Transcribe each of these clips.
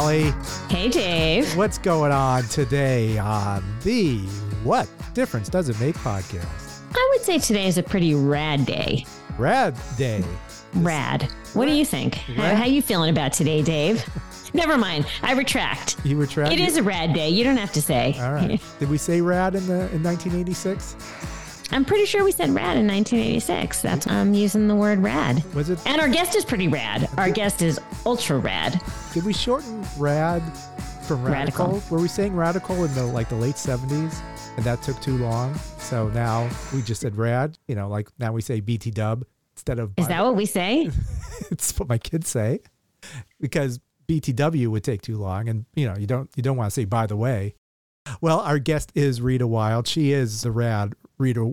Holly. Hey, Dave. What's going on today on the What Difference Does It Make podcast? I would say today is a pretty rad day. Rad day. Rad. What do you think? How you feeling about today, Dave? Never mind. I retract. You retract? It is a rad day. You don't have to say. All right. Did we say rad in 1986? I'm pretty sure we said rad in 1986. That's why I'm using the word rad. Was it? And our guest is pretty rad. Our guest is ultra rad. Did we shorten rad from radical? Were we saying radical in the late 70s? And that took too long. So now we just said rad. Now we say BT dub instead of. Is that what we say? It's what my kids say, because BTW would take too long, and you don't want to say by the way. Well, our guest is Rita Wilde. She is the rad Rita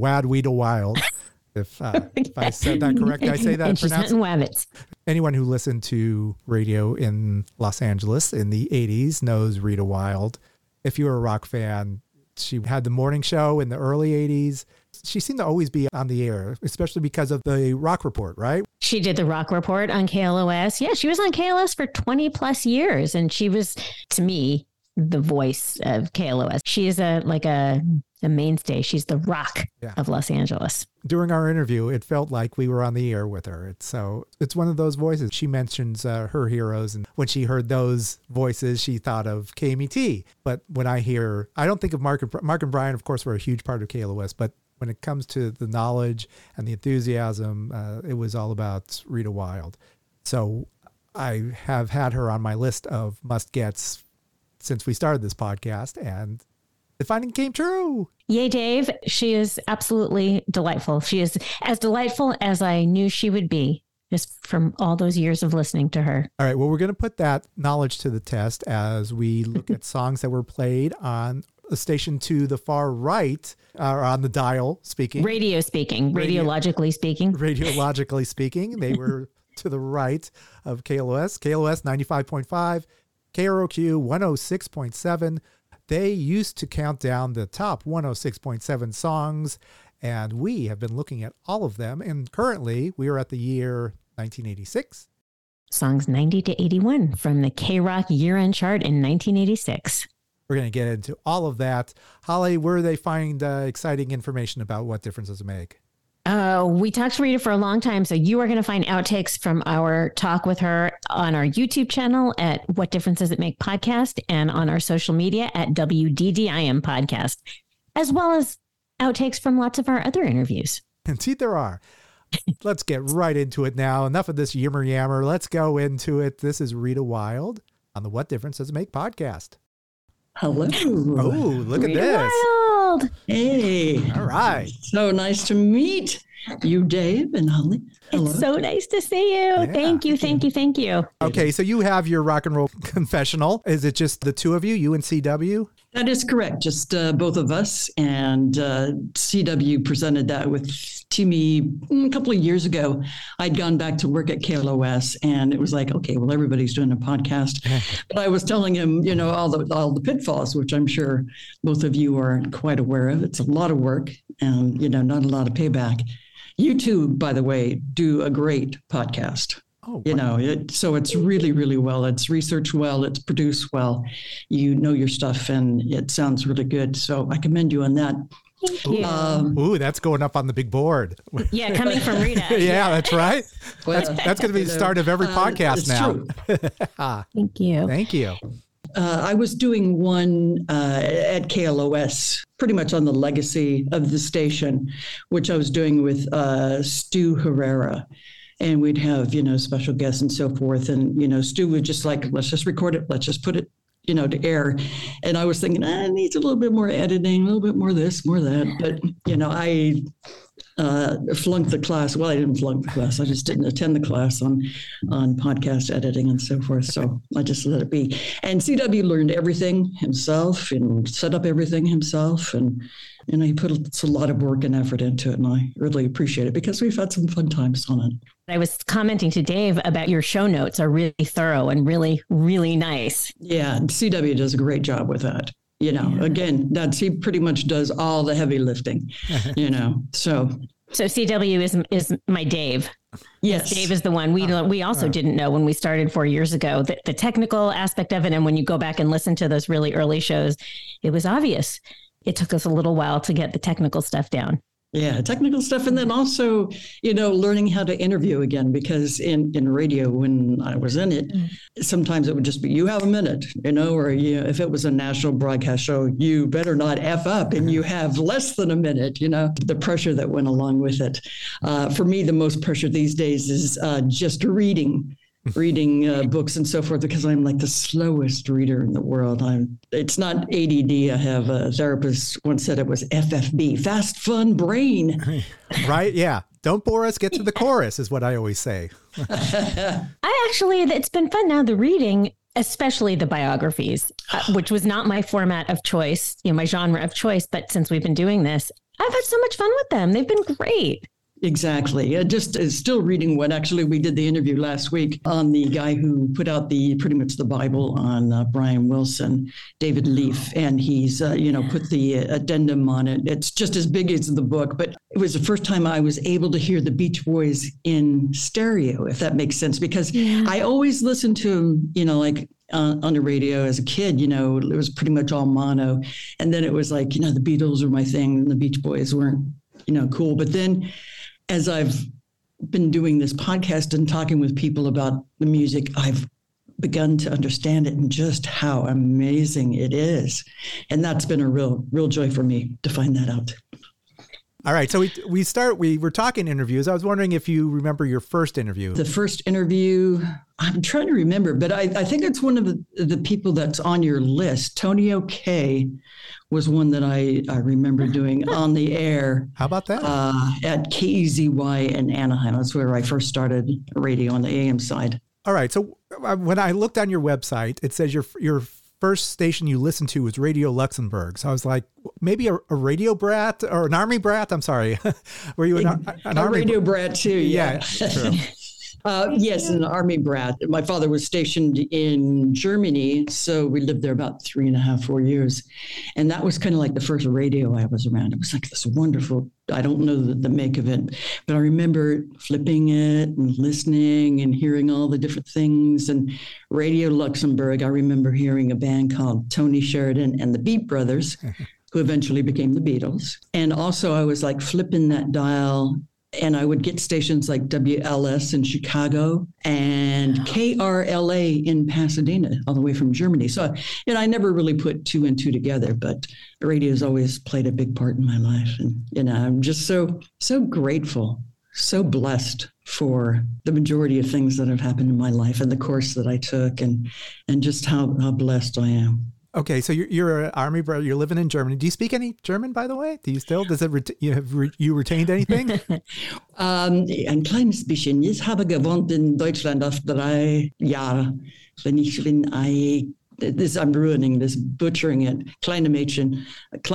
Wilde. If I said that correct, did I say that? And she's hunting wabbits. Anyone who listened to radio in Los Angeles in the 80s knows Rita Wilde. If you're a rock fan, she had the morning show in the early 80s. She seemed to always be on the air, especially because of the Rock Report, right? She did the Rock Report on KLOS. Yeah, she was on KLOS for 20 plus years. And she was, to me, the voice of KLOS. She is a mainstay. She's the rock of Los Angeles. During our interview, it felt like we were on the air with her. It's one of those voices. She mentions her heroes. And when she heard those voices, she thought of KMET. But when I don't think of Mark and Brian, of course, were a huge part of KLOS. But when it comes to the knowledge and the enthusiasm, it was all about Rita Wilde. So I have had her on my list of must-gets since we started this podcast, and the finding came true. Yay, Dave. She is absolutely delightful. She is as delightful as I knew she would be just from all those years of listening to her. All right. Well, we're going to put that knowledge to the test as we look at songs that were played on a station to the far right, or on the dial speaking. Radiologically speaking. They were to the right of KLOS 95.5, KROQ 106.7. They used to count down the top 106.7 songs, and we have been looking at all of them. And currently, we are at the year 1986. Songs 90 to 81 from the K-Rock year-end chart in 1986. We're going to get into all of that. Holly, where do they find exciting information about What Difference Does It Make? We talked to Rita for a long time, so you are going to find outtakes from our talk with her on our YouTube channel at What Difference Does It Make podcast, and on our social media at WDDIM podcast, as well as outtakes from lots of our other interviews. Indeed there are. Let's get right into it now. Enough of this yammer. Let's go into it. This is Rita Wilde on the What Difference Does It Make podcast. Hello. Oh, look Rita at this. Wilde. Hey. All right. So nice to meet you, Dave and Holly. Hello. It's so nice to see you. Yeah. Thank you. Okay, so you have your rock and roll confessional. Is it just the two of you and CW? That is correct. Just both of us. And CW presented that to me a couple of years ago. I'd gone back to work at KLOS, and it was like, okay, well, everybody's doing a podcast. But I was telling him, all the pitfalls, which I'm sure both of you are quite aware of. It's a lot of work and, not a lot of payback. You two, by the way, do a great podcast. Oh, So it's really, really well. It's researched well. It's produced well. You know your stuff, and it sounds really good. So I commend you on that. Thank you. Ooh, that's going up on the big board. Yeah, coming from Rita. Yeah, that's right. Well, that's going to be the start of every podcast now. True. Thank you. Thank you. I was doing one at KLOS, pretty much on the legacy of the station, which I was doing with Stu Herrera. And we'd have, special guests and so forth. And, Stu would just let's just record it. Let's just put it, to air. And I was thinking, it needs a little bit more editing, a little bit more this, more that. But, I flunked the class. Well, I didn't flunk the class. I just didn't attend the class on podcast editing and so forth. So I just let it be. And CW learned everything himself and set up everything himself. And he put a lot of work and effort into it. And I really appreciate it because we've had some fun times on it. I was commenting to Dave about your show notes are really thorough and really, really nice. Yeah, CW does a great job with that. Again, he pretty much does all the heavy lifting, So CW is my Dave. Yes. Dave is the one we also didn't know when we started 4 years ago, the technical aspect of it. And when you go back and listen to those really early shows, it was obvious. It took us a little while to get the technical stuff down. Yeah, technical stuff. And then also, learning how to interview again, because in radio, when I was in it, sometimes it would just be, you have a minute, or if it was a national broadcast show, you better not F up and you have less than a minute, the pressure that went along with it. For me, the most pressure these days is just reading books and so forth, because I'm like the slowest reader in the world. It's not ADD. I have a therapist once said it was FFB, fast, fun, brain. Right. Yeah. Don't bore us. Get to the chorus is what I always say. It's been fun now, the reading, especially the biographies, which was not my format of choice, my genre of choice. But since we've been doing this, I've had so much fun with them. They've been great. Exactly. Just still reading one. Actually, we did the interview last week on the guy who put out pretty much the Bible on Brian Wilson, David Leaf, and he's put the addendum on it. It's just as big as the book, but it was the first time I was able to hear the Beach Boys in stereo, if that makes sense, because I always listened to them, on the radio as a kid, it was pretty much all mono, and then it was like the Beatles were my thing, and the Beach Boys weren't cool, but then. As I've been doing this podcast and talking with people about the music, I've begun to understand it and just how amazing it is. And that's been a real joy for me to find that out. All right. So we were talking interviews. I was wondering if you remember your first interview. The first interview, I'm trying to remember, but I think it's one of the people that's on your list. Tony O'Kay was one that I remember doing on the air. How about that? At KEZY in Anaheim. That's where I first started radio on the AM side. All right. So when I looked on your website, it says your first station you listened to was Radio Luxembourg. So I was like, maybe a radio brat or an army brat. I'm sorry. Were you an army radio brat too? Yeah. True. Yes, an army brat. My father was stationed in Germany, so we lived there about 3.5, 4 years. And that was kind of like the first radio I was around. It was like this wonderful, I don't know the make of it, but I remember flipping it and listening and hearing all the different things. And Radio Luxembourg, I remember hearing a band called Tony Sheridan and the Beat Brothers, who eventually became the Beatles. And also I was like flipping that dial, and I would get stations like WLS in Chicago and KRLA in Pasadena, all the way from Germany. So, I never really put two and two together, but radio's always played a big part in my life. And, I'm just so grateful, so blessed for the majority of things that have happened in my life and the course that I took and just how blessed I am. Okay, so you're an army brother. You're living in Germany. Do you speak any German, by the way? Do you still? Does it? You retained anything? Ein kleines bisschen. Ich habe gewohnt in Deutschland auf 3 Jahre. I'm ruining this, butchering it. Kleine Mädchen,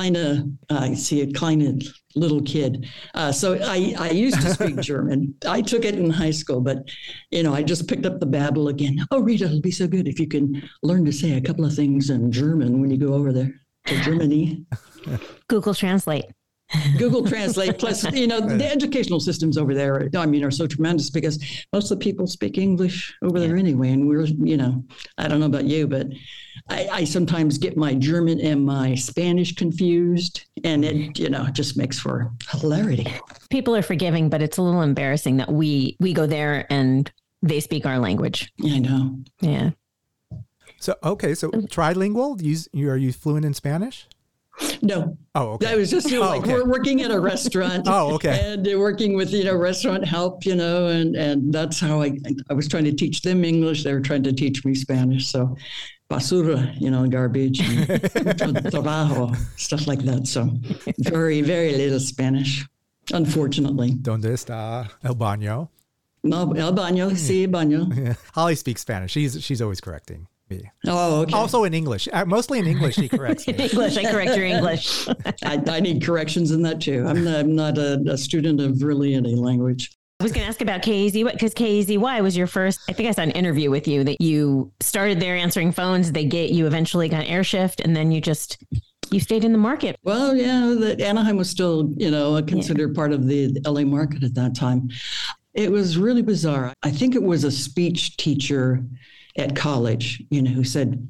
kleine little kid. So I used to speak German. I took it in high school, but, I just picked up the babble again. Oh, Rita, it'll be so good if you can learn to say a couple of things in German when you go over there to Germany. Google Translate. Google Translate. Plus, the educational systems over there, are so tremendous because most of the people speak English over there anyway. And we're, I don't know about you, but I sometimes get my German and my Spanish confused, and it, just makes for hilarity. People are forgiving, but it's a little embarrassing that we go there and they speak our language. I know. Yeah. So, okay. So trilingual, are you fluent in Spanish? No. Oh, okay. I was just we're working at a restaurant. Oh, okay. And working with, restaurant help, and that's how I was trying to teach them English. They were trying to teach me Spanish. So basura, garbage, and trabajo, stuff like that. So very, very little Spanish, unfortunately. ¿Dónde está el baño? No, el baño, sí, baño. Yeah. Holly speaks Spanish. She's always correcting me. Oh, okay. Also in English. Mostly in English, she corrects me. In English, I correct your English. I need corrections in that too. I'm not a student of really any language. I was going to ask about KEZY, because KEZY was your first, I think I saw an interview with you that you started there answering phones. You eventually got air shift, and then you stayed in the market. Well, yeah, Anaheim was still, considered part of the LA market at that time. It was really bizarre. I think it was a speech teacher at college, who said,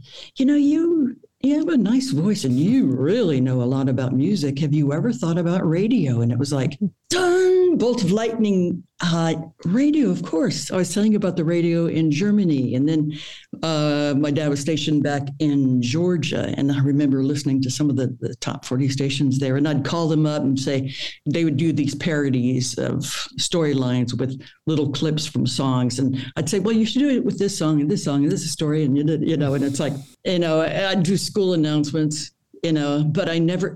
you have a nice voice and you really know a lot about music. Have you ever thought about radio? And it was like, dun, bolt of lightning. Radio, of course. I was telling you about the radio in Germany. And then my dad was stationed back in Georgia. And I remember listening to some of the top 40 stations there. And I'd call them up and say, they would do these parodies of storylines with little clips from songs. And I'd say, well, you should do it with this song and this song and this is a story. And, and it's like, I'd do school announcements, but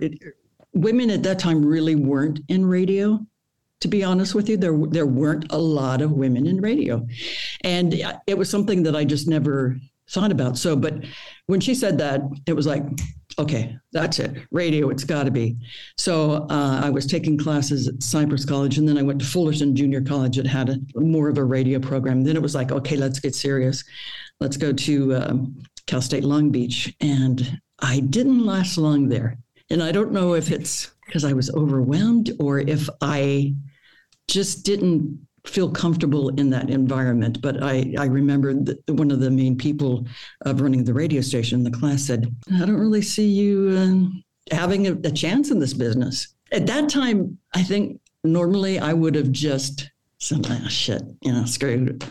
women at that time really weren't in radio. To be honest with you, there weren't a lot of women in radio. And it was something that I just never thought about. So, but when she said that, it was like, okay, that's it. Radio, it's got to be. So I was taking classes at Cypress College, and then I went to Fullerton Junior College. It had more of a radio program. Then it was like, okay, let's get serious. Let's go to Cal State Long Beach. And I didn't last long there. And I don't know if it's because I was overwhelmed or if I just didn't feel comfortable in that environment. But I remember one of the main people of running the radio station in the class said, I don't really see you having a chance in this business. At that time, I think normally I would have just said, shit, screwed,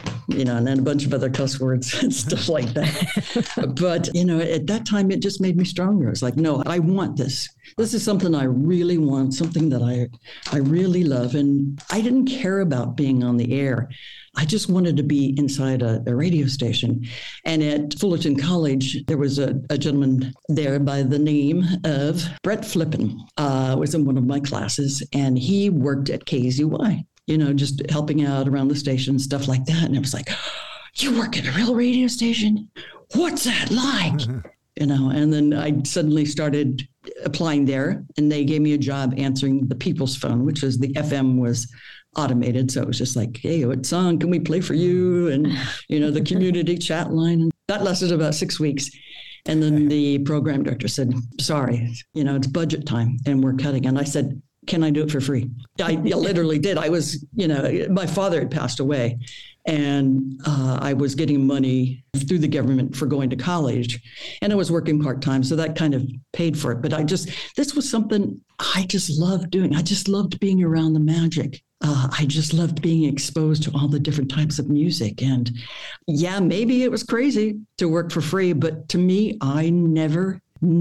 and then a bunch of other cuss words and stuff like that. But, at that time, it just made me stronger. It's like, no, I want this. This is something I really want, something that I really love. And I didn't care about being on the air. I just wanted to be inside a radio station. And at Fullerton College, there was a gentleman there by the name of Brett Flippen, was in one of my classes, and he worked at KZY. Just helping out around the station, stuff like that. And it was like, you work at a real radio station? What's that like? And then I suddenly started applying there, and they gave me a job answering the people's phone, which was the FM was automated. So it was just like, hey, what song can we play for you? And, the community chat line. And that lasted about 6 weeks. And then the program director said, sorry, it's budget time and we're cutting. And I said, can I do it for free? I literally did. I was, my father had passed away, and I was getting money through the government for going to college, and I was working part-time. So that kind of paid for it. But this was something I just loved doing. I just loved being around the magic. I just loved being exposed to all the different types of music. And yeah, maybe it was crazy to work for free, but to me, I never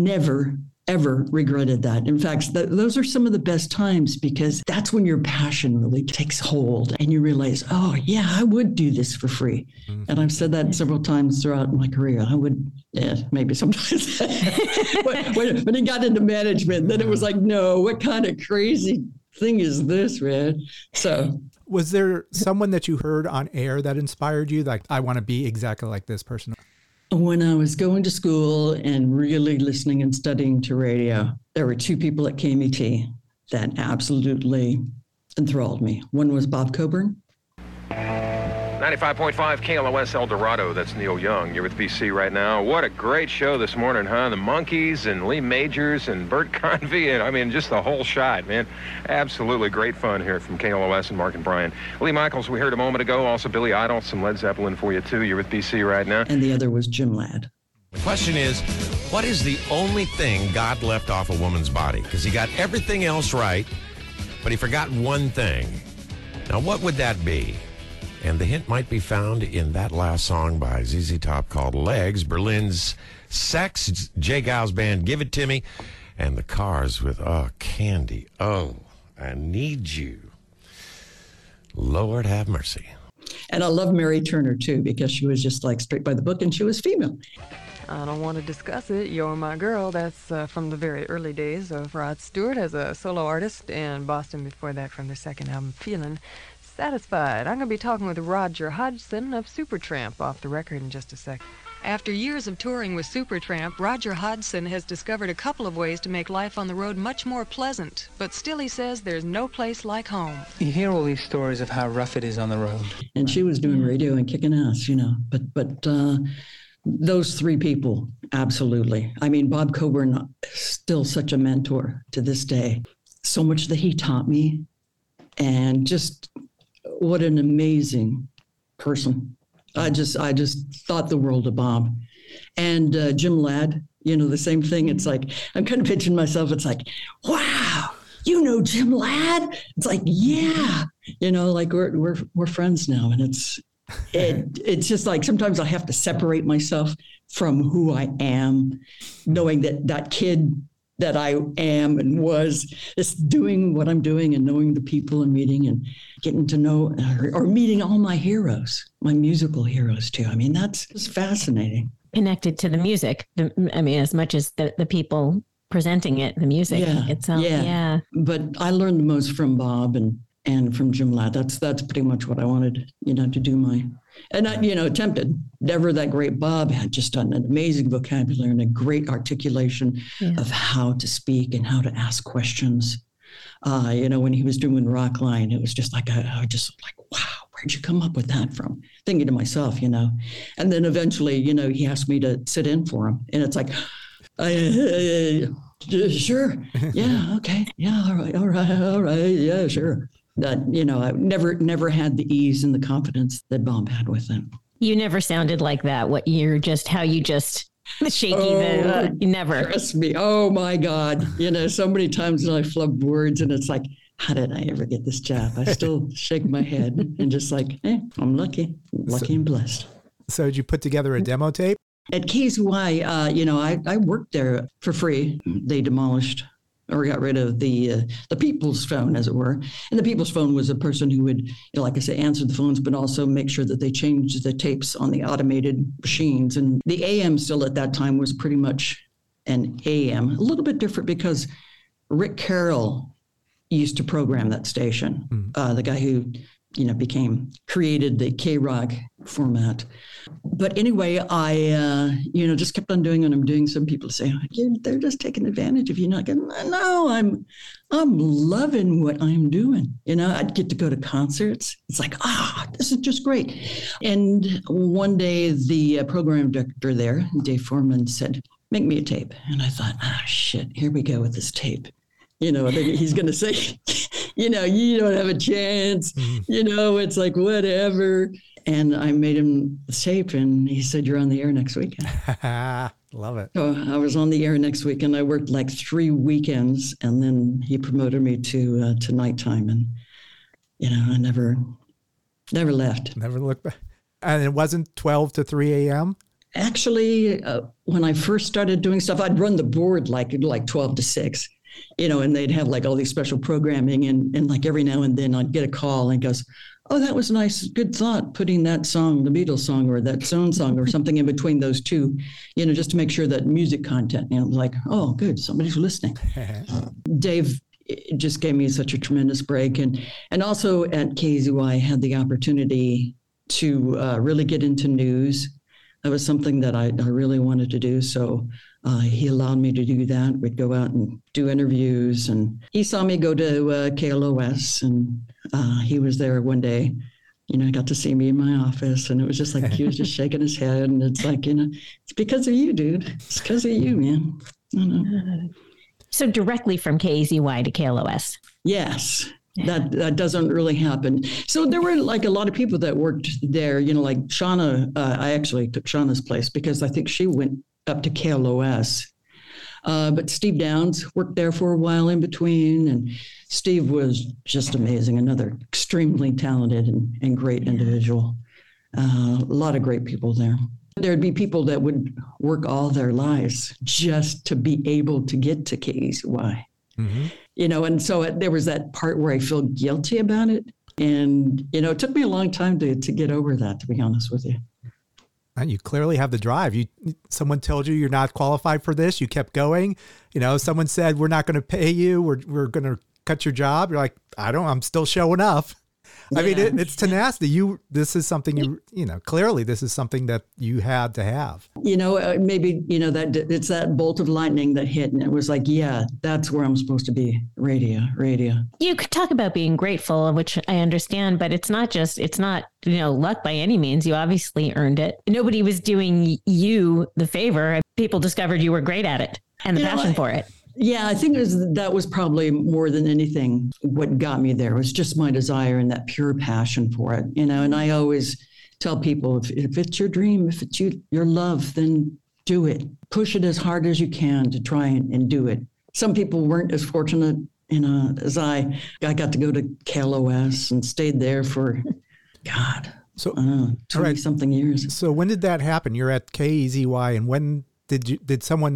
ever regretted that. In fact, those are some of the best times, because that's when your passion really takes hold and you realize, oh yeah, I would do this for free. Mm-hmm. And I've said that several times throughout my career. I would, maybe sometimes. when it got into management, then it was like, no, what kind of crazy thing is this, man? So was there someone that you heard on air that inspired you? Like, I want to be exactly like this person. When I was going to school and really listening and studying to radio, there were two people at KMET that absolutely enthralled me. One was Bob Coburn. 95.5 KLOS El Dorado, that's Neil Young. You're with BC right now. What a great show this morning, huh? The Monkees and Lee Majors and Bert Convy, and just the whole shot, man. Absolutely great fun here from KLOS and Mark and Brian. Lee Michaels, we heard a moment ago, also Billy Idol, some Led Zeppelin for you too. You're with BC right now. And the other was Jim Ladd. The question is, what is the only thing God left off a woman's body? Because he got everything else right, but he forgot one thing. Now, what would that be? And the hint might be found in that last song by ZZ Top called Legs, Berlin's Sex, Jay Giles Band, Give It To Me, and the Cars with, Candy. Oh, I Need You. Lord have mercy. And I love Mary Turner, too, because she was just like straight by the book, and she was female. I don't want to discuss it. You're My Girl. That's from the very early days of Rod Stewart as a solo artist, and Boston before that from their second album, Feelin' Satisfied. I'm going to be talking with Roger Hodgson of Supertramp off the record in just a sec. After years of touring with Supertramp, Roger Hodgson has discovered a couple of ways to make life on the road much more pleasant. But still, he says there's no place like home. You hear all these stories of how rough it is on the road. And she was doing radio and kicking ass, But those three people, absolutely. I mean, Bob Coburn, still such a mentor to this day. So much that he taught me. And just what an amazing person. I just thought the world of Bob. And Jim Ladd, the same thing. It's like, I'm kind of picturing myself. It's like, wow, Jim Ladd? It's like, yeah, like we're friends now. And it's just like, sometimes I have to separate myself from who I am, knowing that kid that I am and was just doing what I'm doing and knowing the people and meeting and getting to know or meeting all my heroes, my musical heroes too. I mean, that's just fascinating. Connected to the music. As much as the people presenting it, the music itself. Yeah. But I learned the most from Bob and from Jim Ladd. That's pretty much what I wanted, to do attempted. Never that great. Bob had just done an amazing vocabulary and a great articulation of how to speak and how to ask questions. When he was doing Rockline, it was just like, I was just like, wow, where'd you come up with that from? Thinking to myself, and then eventually, he asked me to sit in for him. And it's like, sure. Yeah. Okay. Yeah. All right. Yeah, sure. That, I never had the ease and the confidence that Bob had with it. You never sounded like that. How you just shaky, never. Trust me. Oh my God. So many times I flub words and it's like, how did I ever get this job? I still shake my head and just like, I'm lucky and blessed. So did you put together a demo tape? At KZY, I worked there for free. They demolished or got rid of the people's phone, as it were. And the people's phone was a person who would, like I say, answer the phones, but also make sure that they changed the tapes on the automated machines. And the AM still at that time was pretty much an AM, a little bit different because Rick Carroll used to program that station, the guy who, created the K-Rock format. But anyway, I, just kept on doing what I'm doing. Some people say, they're just taking advantage of you. Not getting, no, I'm loving what I'm doing. I'd get to go to concerts. It's like, this is just great. And one day the program director there, Dave Foreman, said, make me a tape. And I thought, shit, here we go with this tape. He's going to say, you don't have a chance. It's like, whatever. And I made him the tape and he said, you're on the air next weekend. Love it. So I was on the air next week and I worked like 3 weekends and then he promoted me to nighttime. And, I never left. Never looked back. And it wasn't 12 to 3 a.m.? Actually, when I first started doing stuff, I'd run the board like 12 to 6. And they'd have like all these special programming and like every now and then I'd get a call and goes, oh, that was nice. Good thought. Putting that song, the Beatles song or that Zone song or something in between those two, just to make sure that music content, like, oh, good. Somebody's listening. Dave just gave me such a tremendous break. And also at KZY, I had the opportunity to really get into news. That was something that I really wanted to do. So he allowed me to do that. We'd go out and do interviews. And he saw me go to KLOS. And he was there one day. He got to see me in my office. And it was just like he was just shaking his head. And it's like, it's because of you, dude. It's because of you, man. I know. So directly from KZY to KLOS. Yes. That doesn't really happen. So there were like a lot of people that worked there, like Shauna. I actually took Shauna's place because I think she went up to KLOS. But Steve Downs worked there for a while in between. And Steve was just amazing. Another extremely talented and great individual. A lot of great people there. There'd be people that would work all their lives just to be able to get to KZY. Mm-hmm. And so there was that part where I feel guilty about it. And, it took me a long time to get over that, to be honest with you. And you clearly have the drive. Someone told you you're not qualified for this. You kept going. Someone said, we're not going to pay you. We're going to cut your job. You're like, I'm still showing up. Yeah. I mean, it's tenacity. This is something clearly this is something that you had to have. Maybe, that it's that bolt of lightning that hit and it was like, yeah, that's where I'm supposed to be. Radio. You could talk about being grateful, which I understand, but it's not luck by any means. You obviously earned it. Nobody was doing you the favor. People discovered you were great at it and the passion for it. Yeah, I think that was probably more than anything what got me there. It was just my desire and that pure passion for it, and I always tell people, if it's your dream, if it's your love, then do it. Push it as hard as you can to try and do it. Some people weren't as fortunate, as I got to go to KLOS and stayed there for, God, so 20-something years. So when did that happen? You're at KEZY, and when did someone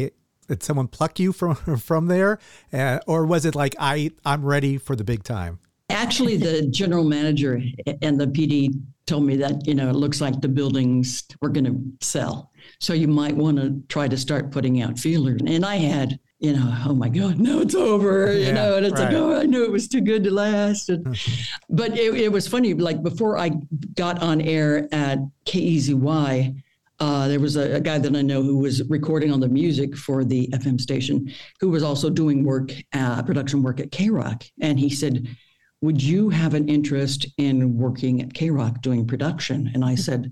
pluck you from there? Or was it like, I'm ready for the big time? Actually, the general manager and the PD told me that, it looks like the buildings were going to sell. So you might want to try to start putting out feelers. And I had, oh my God, no, it's over, and it's like, oh, I knew it was too good to last. But it was funny, like before I got on air at KEZY, there was a guy that I know who was recording on the music for the FM station, who was also doing production work at K-Rock. And he said, would you have an interest in working at K-Rock doing production? And I said,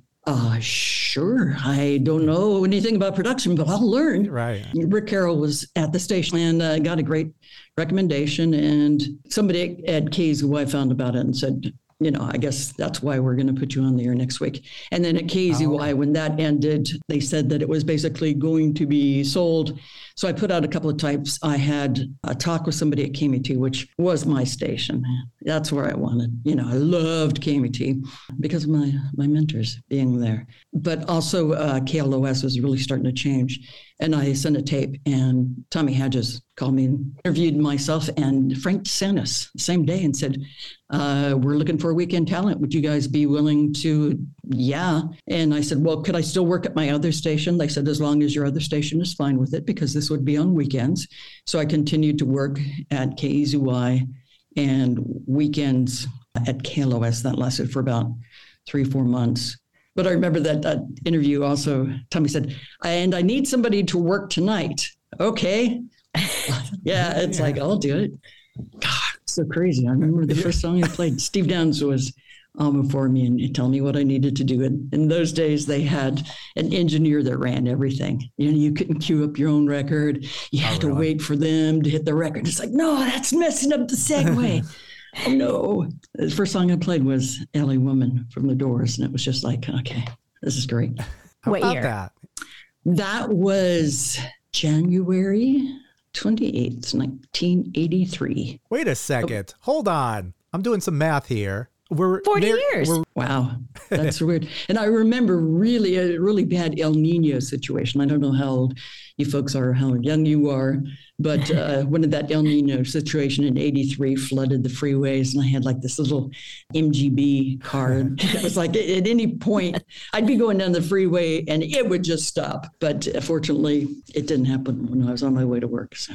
sure. I don't know anything about production, but I'll learn. Right. Rick Carroll was at the station and got a great recommendation. And somebody at KEZY found about it and said, I guess that's why we're going to put you on the air next week. And then at KEZY, when that ended, they said that it was basically going to be sold. So I put out a couple of types. I had a talk with somebody at KMET, which was my station. That's where I wanted. I loved KMET because of my mentors being there. But also KLOS was really starting to change. And I sent a tape, and Tommy Hedges called me and interviewed myself and Frank DeSantis the same day and said, we're looking for a weekend talent. Would you guys be willing to? Yeah. And I said, well, could I still work at my other station? They said, as long as your other station is fine with it, because this would be on weekends. So I continued to work at KEZY and weekends at KLOS. That lasted for about 3-4 months. But I remember that interview also, Tommy said, and I need somebody to work tonight. Okay. Yeah, it's like, I'll do it. God, it's so crazy. I remember the first song I played, Steve Downs was on before me and tell me what I needed to do. And in those days, they had an engineer that ran everything. You couldn't queue up your own record. You had to wait for them to hit the record. It's like, no, that's messing up the segue. Oh, no. The first song I played was LA Woman from The Doors. And it was just like, okay, this is great. What year? That was January 28th, 1983. Wait a second. Hold on. I'm doing some math here. 40 years. Wow. That's weird. And I remember a really bad El Nino situation. I don't know how old you folks are, how young you are, but when that El Nino situation in 83 flooded the freeways, and I had like this little MGB card. It was like at any point I'd be going down the freeway and it would just stop. But fortunately, it didn't happen when I was on my way to work. So.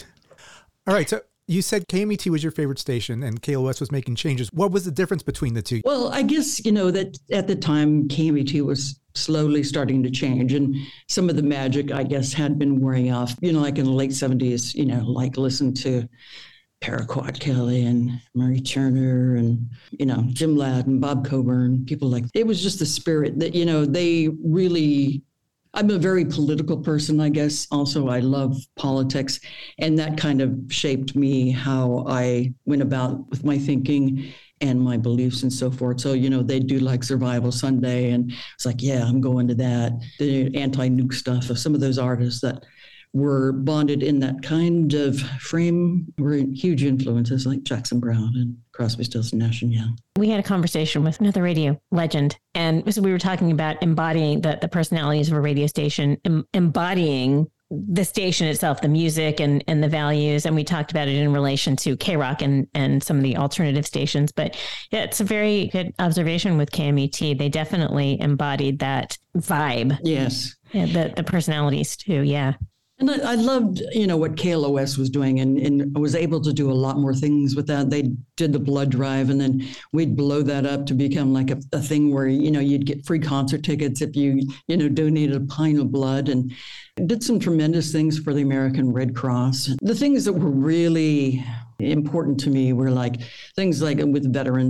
All right. So you said KMET was your favorite station and KLOS was making changes. What was the difference between the two? Well, I guess, that at the time KMET was slowly starting to change, and some of the magic, I guess, had been wearing off. Like in the late 70s, like listen to Paraquat Kelly and Murray Turner and, Jim Ladd and Bob Coburn, people like that. It was just the spirit that, they really... I'm a very political person, I guess. Also, I love politics, and that kind of shaped me, how I went about with my thinking and my beliefs and so forth. So, they do like Survival Sunday, and it's like, yeah, I'm going to that. The anti-nuke stuff of some of those artists that were bonded in that kind of frame were huge influences like Jackson Browne and Crosby, Stills, Nash and Young. We had a conversation with another radio legend, and so we were talking about embodying the personalities of a radio station, embodying the station itself, the music and the values. And we talked about it in relation to K-Rock and some of the alternative stations. But yeah, it's a very good observation with KMET. They definitely embodied that vibe. Yes. Yeah, the personalities too. Yeah. And I loved, what KLOS was doing and was able to do a lot more things with that. They did the blood drive, and then we'd blow that up to become like a thing where, you'd get free concert tickets if you, donated a pint of blood, and did some tremendous things for the American Red Cross. The things that were really important to me were like things like with veterans,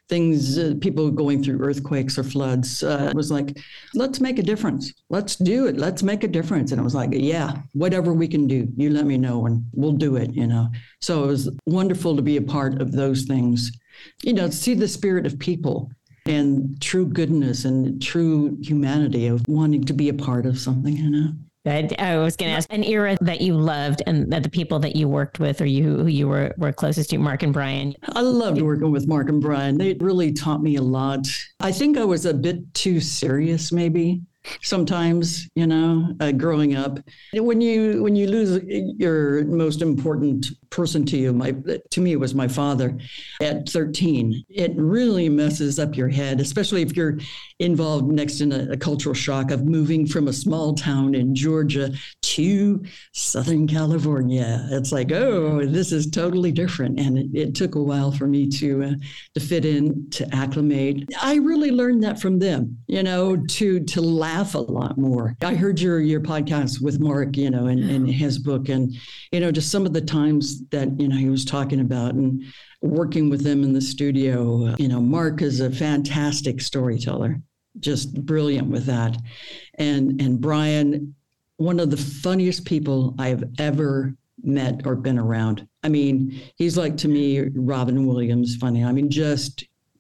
things, people going through earthquakes or floods. It was like, let's make a difference. Let's do it. Let's make a difference. And I was like, yeah, whatever we can do, you let me know and we'll do it, you know. So it was wonderful to be a part of those things, you know, see the spirit of people and true goodness and true humanity of wanting to be a part of something, you know. I was going to ask an era that you loved and that the people that you worked with or who you were closest to, Mark and Brian. I loved working with Mark and Brian. They really taught me a lot. I think I was a bit too serious, maybe. Sometimes, you know, growing up, when you lose your most important person to you, to me, it was my father at 13. It really messes up your head, especially if you're involved next in a cultural shock of moving from a small town in Georgia to Southern California. It's like, oh, this is totally different. And it took a while for me to fit in, to acclimate. I really learned that from them, you know, to laugh a lot more. I heard your podcast with Mark, you know, and his book, and, you know, just some of the times that, you know, he was talking about and working with them in the studio. You know, Mark is a fantastic storyteller, just brilliant with that. And Brian, one of the funniest people I've ever met or been around. I mean, he's like, to me, Robin Williams funny. I mean, just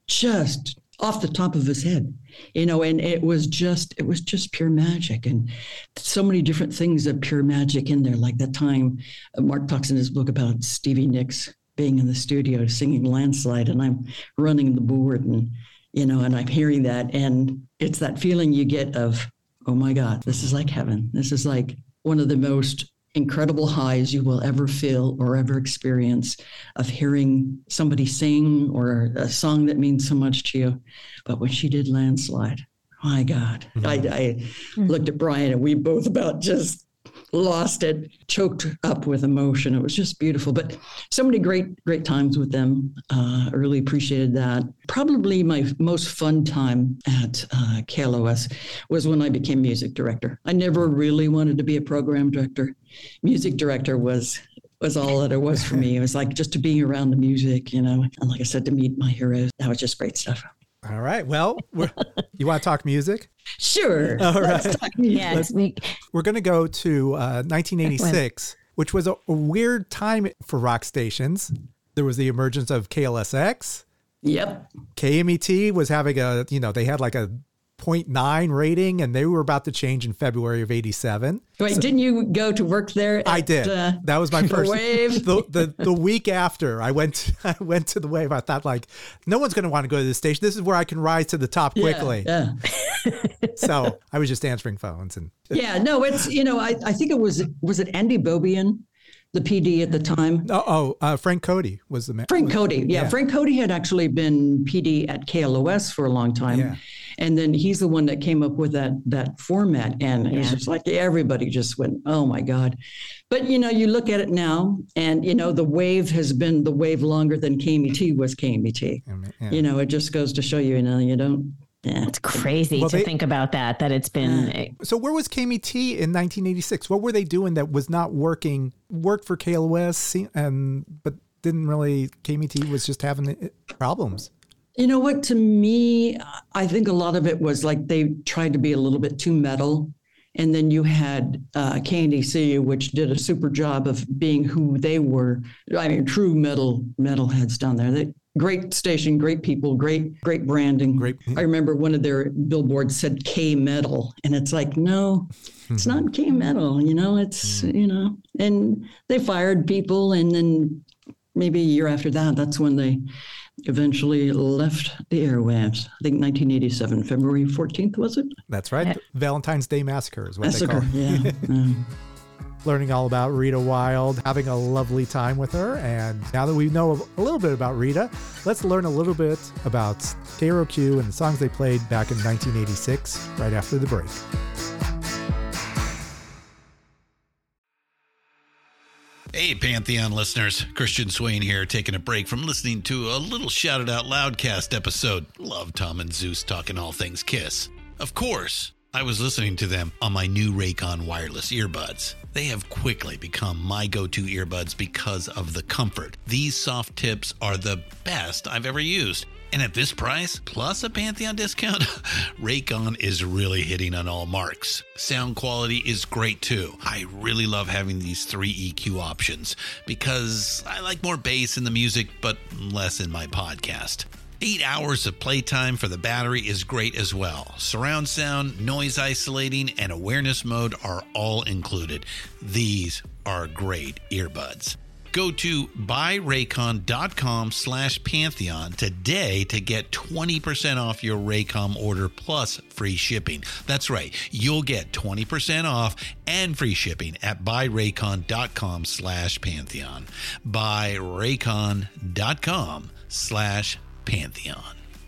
off the top of his head, you know, and it was just pure magic, and so many different things of pure magic in there. Like that time Mark talks in his book about Stevie Nicks being in the studio singing Landslide, and I'm running the board, and, you know, and I'm hearing that, and it's that feeling you get of, oh my God, this is like heaven. This is like one of the most incredible highs you will ever feel or ever experience, of hearing somebody sing or a song that means so much to you. But when she did Landslide, my God, I looked at Brian and we both about just lost it, choked up with emotion. It was just beautiful. But so many great times with them. I really appreciated that. Probably my most fun time at KLOS was when I became music director. I never really wanted to be a program director. Music director was all that it was for me. It was like just to be around the music, you know, and like I said, to meet my heroes. That was just great stuff. All right. Well, you want to talk music? Sure. All right. Let's talk music. Yeah, we're going to go to 1986, which was a weird time for rock stations. There was the emergence of KLSX. Yep. KMET was having they had like a 0.9 rating, and they were about to change in February of 87. Wait, didn't you go to work there? I did. That was my first. Wave. The week after I went to the Wave, I thought, like, no one's going to want to go to this station. This is where I can rise to the top quickly. Yeah. So I was just answering phones and. Yeah, no, it's, you know, I think it was it Andy Bobian, the PD at the time? Frank Cody was the man. Frank Cody. Yeah. Frank Cody had actually been PD at KLOS for a long time. Yeah. And then he's the one that came up with that format. And it was just like everybody just went, oh my God. But, you know, you look at it now and, you know, the Wave has been the Wave longer than KMET was KMET. Yeah. You know, it just goes to show you, you know, you don't. Yeah. It's crazy to think about that it's been. So where was KMET in 1986? What were they doing that was not working, worked for KLOS, but didn't really, KMET was just having problems? You know what, to me, I think a lot of it was like they tried to be a little bit too metal. And then you had KNDC, which did a super job of being who they were. I mean, true metalheads down there. Great station, great people, great branding. I remember one of their billboards said K Metal, and it's like, no, it's not K Metal. You know, it's you know. And they fired people, and then maybe a year after that, that's when they eventually left the airwaves. I think 1987, February 14th, was it? That's right. Valentine's Day Massacre is what they call it. Yeah. Learning all about Rita Wilde, having a lovely time with her. And now that we know a little bit about Rita, let's learn a little bit about KROQ and the songs they played back in 1986, right after the break. Hey, Pantheon listeners. Christian Swain here, taking a break from listening to a little Shout It Out Loudcast episode. Love Tom and Zeus talking all things Kiss. Of course. I was listening to them on my new Raycon wireless earbuds. They have quickly become my go-to earbuds because of the comfort. These soft tips are the best I've ever used. And at this price, plus a Pantheon discount, Raycon is really hitting on all marks. Sound quality is great too. I really love having these 3 EQ options because I like more bass in the music, but less in my podcast. 8 hours of playtime for the battery is great as well. Surround sound, noise isolating, and awareness mode are all included. These are great earbuds. Go to buyraycon.com/Pantheon today to get 20% off your Raycom order plus free shipping. That's right. You'll get 20% off and free shipping at buyraycon.com/Pantheon. buyraycon.com/Pantheon.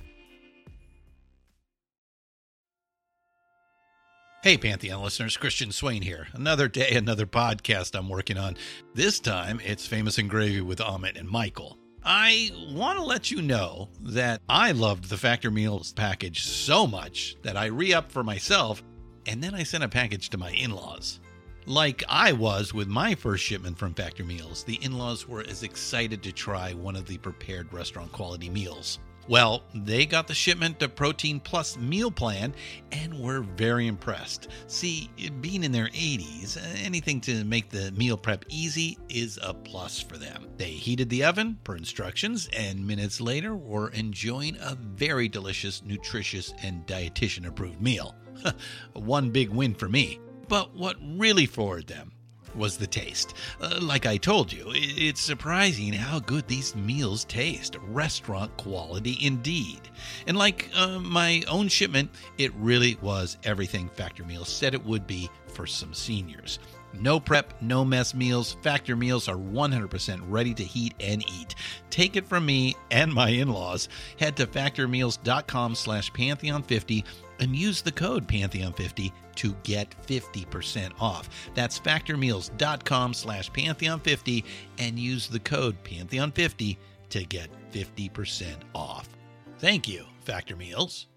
Hey, Pantheon listeners, Christian Swain here. Another day, another podcast I'm working on. This time, it's Famous and Gravy with Amit and Michael. I want to let you know that I loved the Factor Meals package so much that I re-upped for myself, and then I sent a package to my in-laws. Like I was with my first shipment from Factor Meals, the in-laws were as excited to try one of the prepared restaurant quality meals. Well, they got the shipment to Protein Plus meal plan and were very impressed. See, being in their 80s, anything to make the meal prep easy is a plus for them. They heated the oven per instructions and minutes later were enjoying a very delicious, nutritious, and dietitian-approved meal. One big win for me. But what really floored them was the taste. Like I told you, it's surprising how good these meals taste. Restaurant quality indeed. And like my own shipment, it really was everything Factor Meals said it would be for some seniors. No prep, no mess meals. Factor Meals are 100% ready to heat and eat. Take it from me and my in-laws. Head to factormeals.com/Pantheon50 and use the code Pantheon50 to get 50% off. That's factormeals.com/Pantheon50 and use the code Pantheon50 to get 50% off. Thank you, Factor Meals.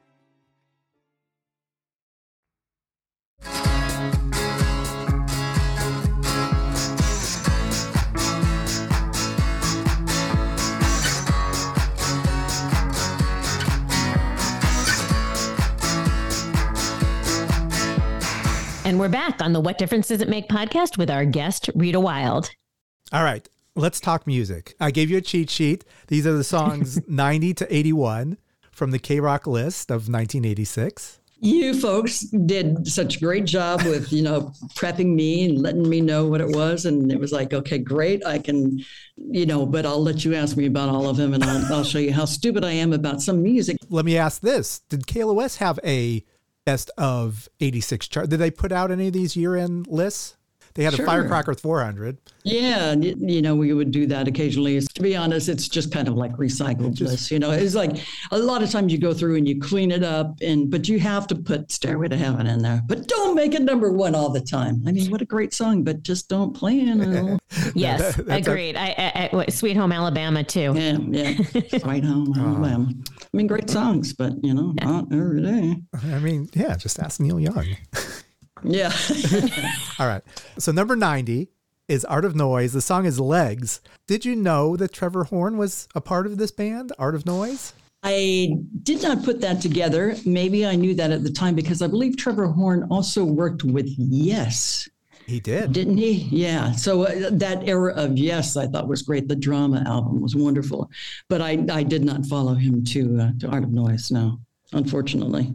And we're back on the What Difference Does It Make podcast with our guest, Rita Wilde. All right, let's talk music. I gave you a cheat sheet. These are the songs 90 to 81 from the K-Rock list of 1986. You folks did such a great job with, prepping me and letting me know what it was. And it was like, okay, great. I can, but I'll let you ask me about all of them and I'll show you how stupid I am about some music. Let me ask this. Did KLOS have a best of 86 chart? Did they put out any of these year-end lists? They had a Firecracker 400. Yeah, we would do that occasionally. To be honest, it's just kind of like recycled lists. It's like a lot of times you go through and you clean it up, but you have to put Stairway to Heaven in there. But don't make it number one all the time. I mean, what a great song, but just don't play it. Yes, agreed. I Sweet Home Alabama too. Yeah. Sweet Home Alabama. I mean, great songs, but not every day. I mean, yeah, just ask Neil Young. Yeah. All right. So number 90 is Art of Noise. The song is Legs. Did you know that Trevor Horn was a part of this band, Art of Noise? I did not put that together. Maybe I knew that at the time because I believe Trevor Horn also worked with Yes. He did. Didn't he? Yeah. So that era of Yes, I thought was great. The Drama album was wonderful. But I did not follow him to Art of Noise, no, unfortunately.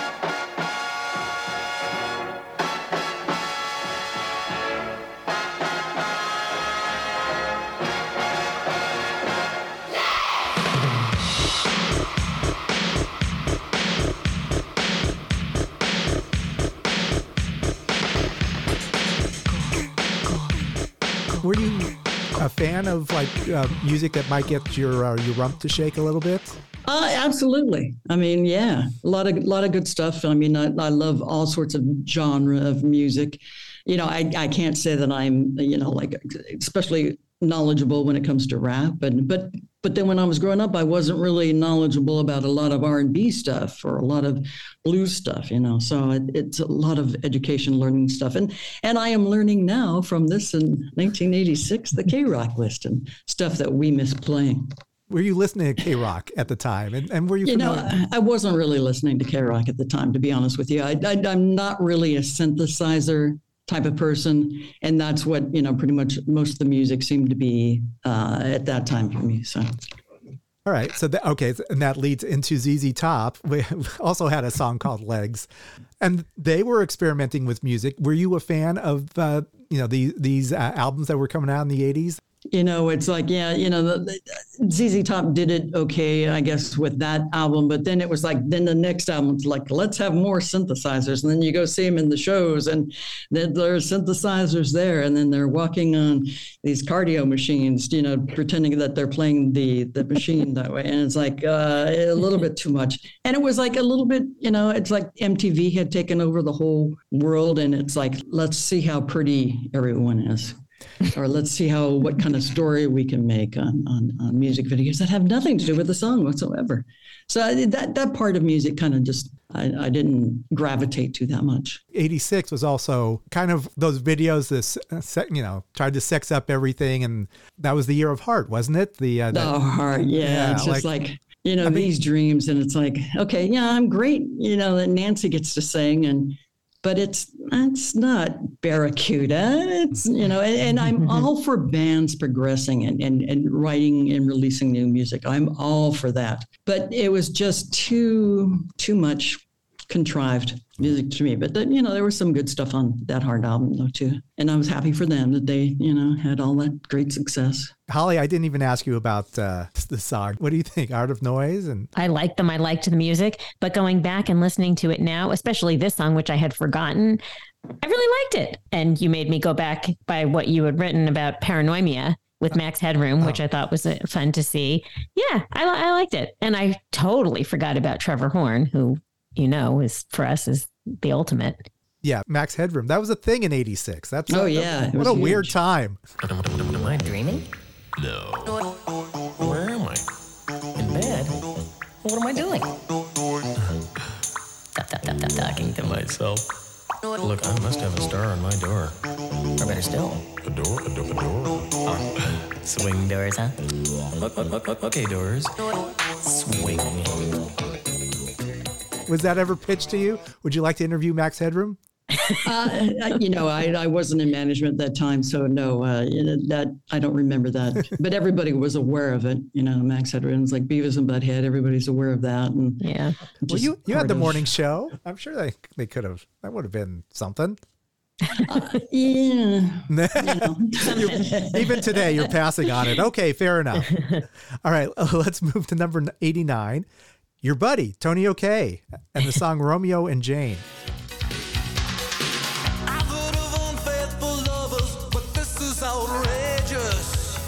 Were you a fan of music that might get your rump to shake a little bit? Absolutely. I mean, yeah, a lot of good stuff. I mean, I love all sorts of genre of music. I can't say that I'm, especially knowledgeable when it comes to rap, but But then when I was growing up, I wasn't really knowledgeable about a lot of R&B stuff or a lot of blues stuff, So it's a lot of education, learning stuff. And I am learning now from this in 1986, the K-Rock list and stuff that we miss playing. Were you listening to K-Rock at the time? And were you familiar? I wasn't really listening to K-Rock at the time, to be honest with you. I'm not really a synthesizer type of person. And that's what, pretty much most of the music seemed to be at that time for me. So. All right. So, and that leads into ZZ Top. We also had a song called Legs, and they were experimenting with music. Were you a fan of, these albums that were coming out in the 80s? It's like, the ZZ Top did it okay, I guess, with that album. But then it was like, then the next album's like, let's have more synthesizers. And then you go see them in the shows and then there's synthesizers there. And then they're walking on these cardio machines, pretending that they're playing the machine that way. And it's like a little bit too much. And it was like a little bit, it's like MTV had taken over the whole world. And it's like, let's see how pretty everyone is. Or let's see what kind of story we can make on music videos that have nothing to do with the song whatsoever. So that part of music kind of just, I didn't gravitate to that much. 86 was also kind of those videos that, tried to sex up everything. And that was the year of Heart, wasn't it? The Heart, yeah. It's just like these dreams. And it's like, okay, yeah, I'm great, that Nancy gets to sing but it's not Barracuda. It's, and I'm all for bands progressing and writing and releasing new music. I'm all for that. But it was just too much contrived music to me. But, there was some good stuff on that Heart album, though, too. And I was happy for them that they, had all that great success. Holly, I didn't even ask you about the song. What do you think? Art of Noise? And I liked them. I liked the music. But going back and listening to it now, especially this song, which I had forgotten, I really liked it. And you made me go back by what you had written about Paranoia with Max Headroom, which I thought was fun to see. Yeah, I liked it. And I totally forgot about Trevor Horn, who, is for us is the ultimate. Yeah, Max Headroom. That was a thing in 86. What a huge. Weird time. Am I dreaming? No. Where am I? In bed? What am I doing? Talking to myself. Look, I must have a star on my door. Or better still, a door? Oh, swing doors, huh? Okay, doors. Swing. Was that ever pitched to you? Would you like to interview Max Headroom? I wasn't in management at that time, so no, that I don't remember that. But everybody was aware of it. Max Headroom's like Beavis and Butthead. Everybody's aware of that. And yeah. Well, you had the morning show. I'm sure they could have. That would have been something. Yeah. Even today, you're passing on it. Okay, fair enough. All right, let's move to number 89. Your buddy, Tony O'Kay, and the song Romeo and Jane. I've heard of unfaithful lovers, but this is outrageous.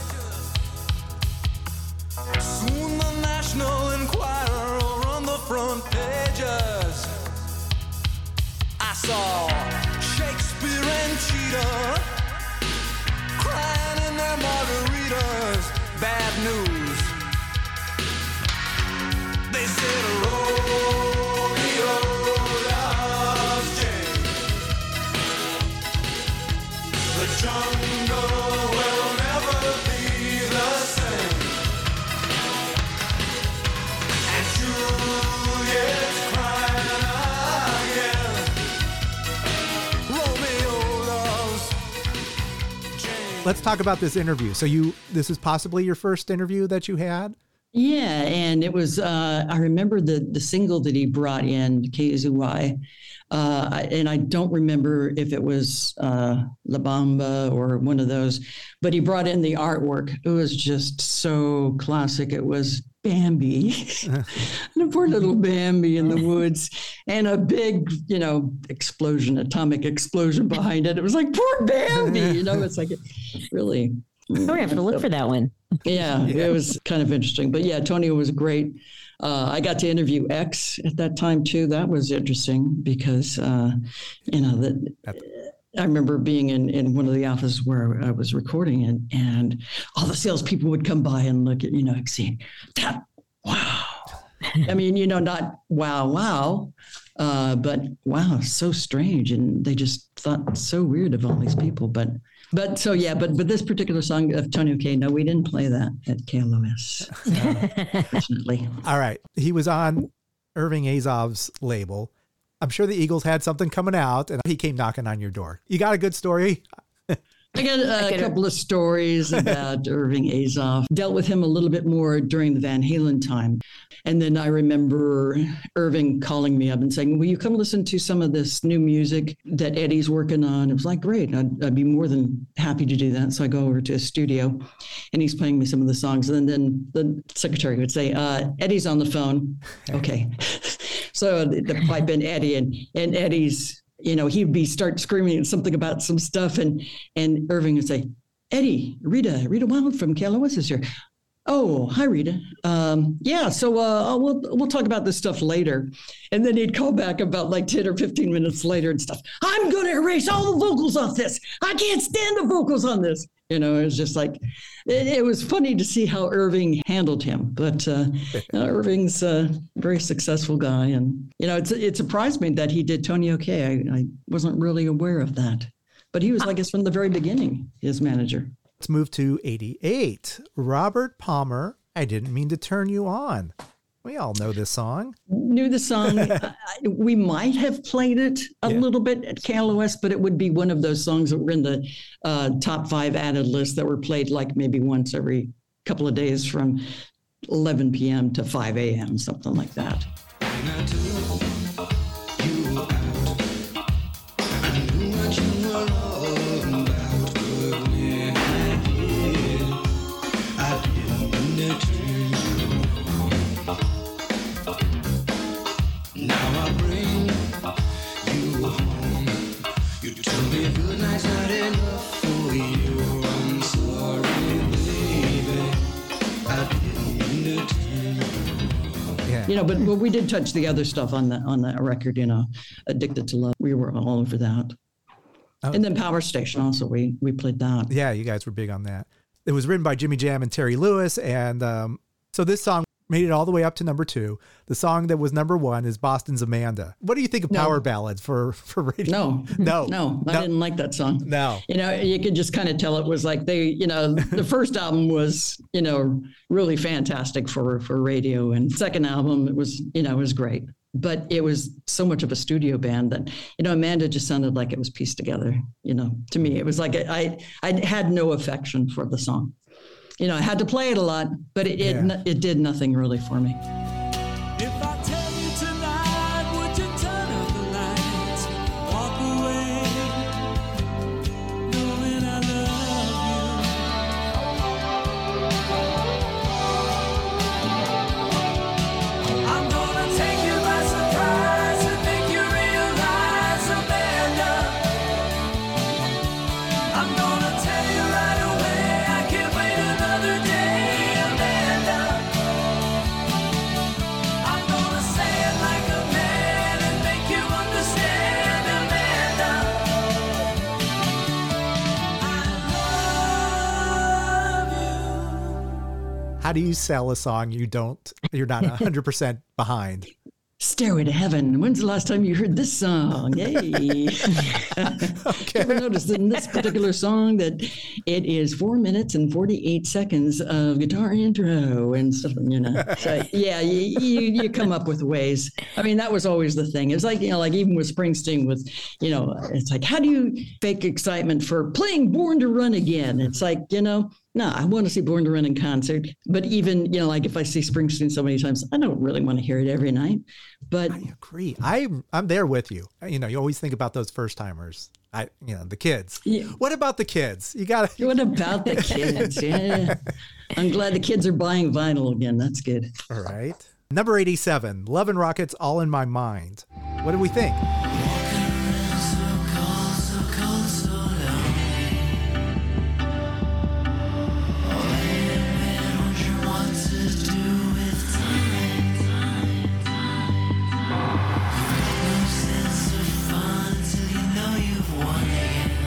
Soon the National Enquirer will run the front pages. I saw Shakespeare and Cheetah crying in their margaritas. Bad news. They said Romeo loves Jane. The jungle will never be the same. And Juliet's crying again. Romeo loves Jane. Let's talk about this interview. So this is possibly your first interview that you had? Yeah, and it was, I remember the single that he brought in, KZY, and I don't remember if it was La Bamba or one of those, but he brought in the artwork. It was just so classic. It was Bambi, and a poor little Bambi in the woods, and a big, explosion, atomic explosion behind it. It was like, poor Bambi, it's like, really. Oh, I have to look for that one. Yeah, it was kind of interesting. But yeah, Tony was great. I got to interview X at that time too. That was interesting because, I remember being in one of the offices where I was recording it, and all the salespeople would come by and look at, see that. Wow. I mean, not wow, but wow, so strange. And they just thought so weird of all these people. But this particular song of Tony O'Kay, no, we didn't play that at KLOS, fortunately. All right. He was on Irving Azov's label. I'm sure the Eagles had something coming out, and he came knocking on your door. You got a good story? I got a couple of stories about Irving Azov. Dealt with him a little bit more during the Van Halen time. And then I remember Irving calling me up and saying, will you come listen to some of this new music that Eddie's working on? It was like, great. I'd be more than happy to do that. So I go over to his studio, and he's playing me some of the songs. And then the secretary would say, Eddie's on the phone. Okay. So the pipe in Eddie, and Eddie's, he'd start screaming something about some stuff, and Irving would say, Eddie, Rita Wild from KLOS is here. Oh, hi, Rita. Yeah, so we'll talk about this stuff later. And then he'd call back about like 10 or 15 minutes later and stuff. I'm going to erase all the vocals off this. I can't stand the vocals on this. It was just like, it was funny to see how Irving handled him. But Irving's a very successful guy. And, it surprised me that he did Tony O'Kay. I wasn't really aware of that. But he was, I guess, from the very beginning, his manager. Let's move to 88. Robert Palmer, I Didn't Mean to Turn You On. We all know this song. Knew the song. We might have played it a little bit at KLOS, but it would be one of those songs that were in the top 5 added list that were played like maybe once every couple of days from 11 p.m. to 5 a.m., something like that. But we did touch the other stuff on that record, Addicted to Love. We were all over that. Oh. And then Power Station also, we played that. Yeah, you guys were big on that. It was written by Jimmy Jam and Terry Lewis. And so this song made it all the way up to number 2. The song that was number 1 is Boston's Amanda. What do you think of power ballads for radio? No, I didn't like that song. No. You could just kind of tell it was like the first album was, really fantastic for radio. And second album, it was great. But it was so much of a studio band that, Amanda just sounded like it was pieced together. To me, it was like I had no affection for the song. I had to play it a lot, but it did nothing really for me. If I tell you tonight, would you turn out the lights, walk away, knowing I love you? I'm gonna take you by surprise and make you realize, Amanda. I'm gonna tell you right away, I can't wait another day, Amanda. I'm gonna say it like a man and make you understand, Amanda. I love you. How do you sell a song you're not 100% behind? Stairway to Heaven. When's the last time you heard this song? Yay. Okay. Ever noticed in this particular song that it is 4 minutes and 48 seconds of guitar intro and stuff, So, yeah, you come up with ways. I mean, that was always the thing. It's like, like even with Springsteen it's like, how do you fake excitement for playing Born to Run again? It's like, no, I want to see Born to Run in concert. But even, like if I see Springsteen so many times, I don't really want to hear it every night. But I agree. I'm there with you. You always think about those first timers. The kids. Yeah. What about the kids? What about the kids? Yeah. I'm glad the kids are buying vinyl again. That's good. All right. Number 87, Love and Rockets, All in My Mind. What do we think? No sense of fun until you know you've won again.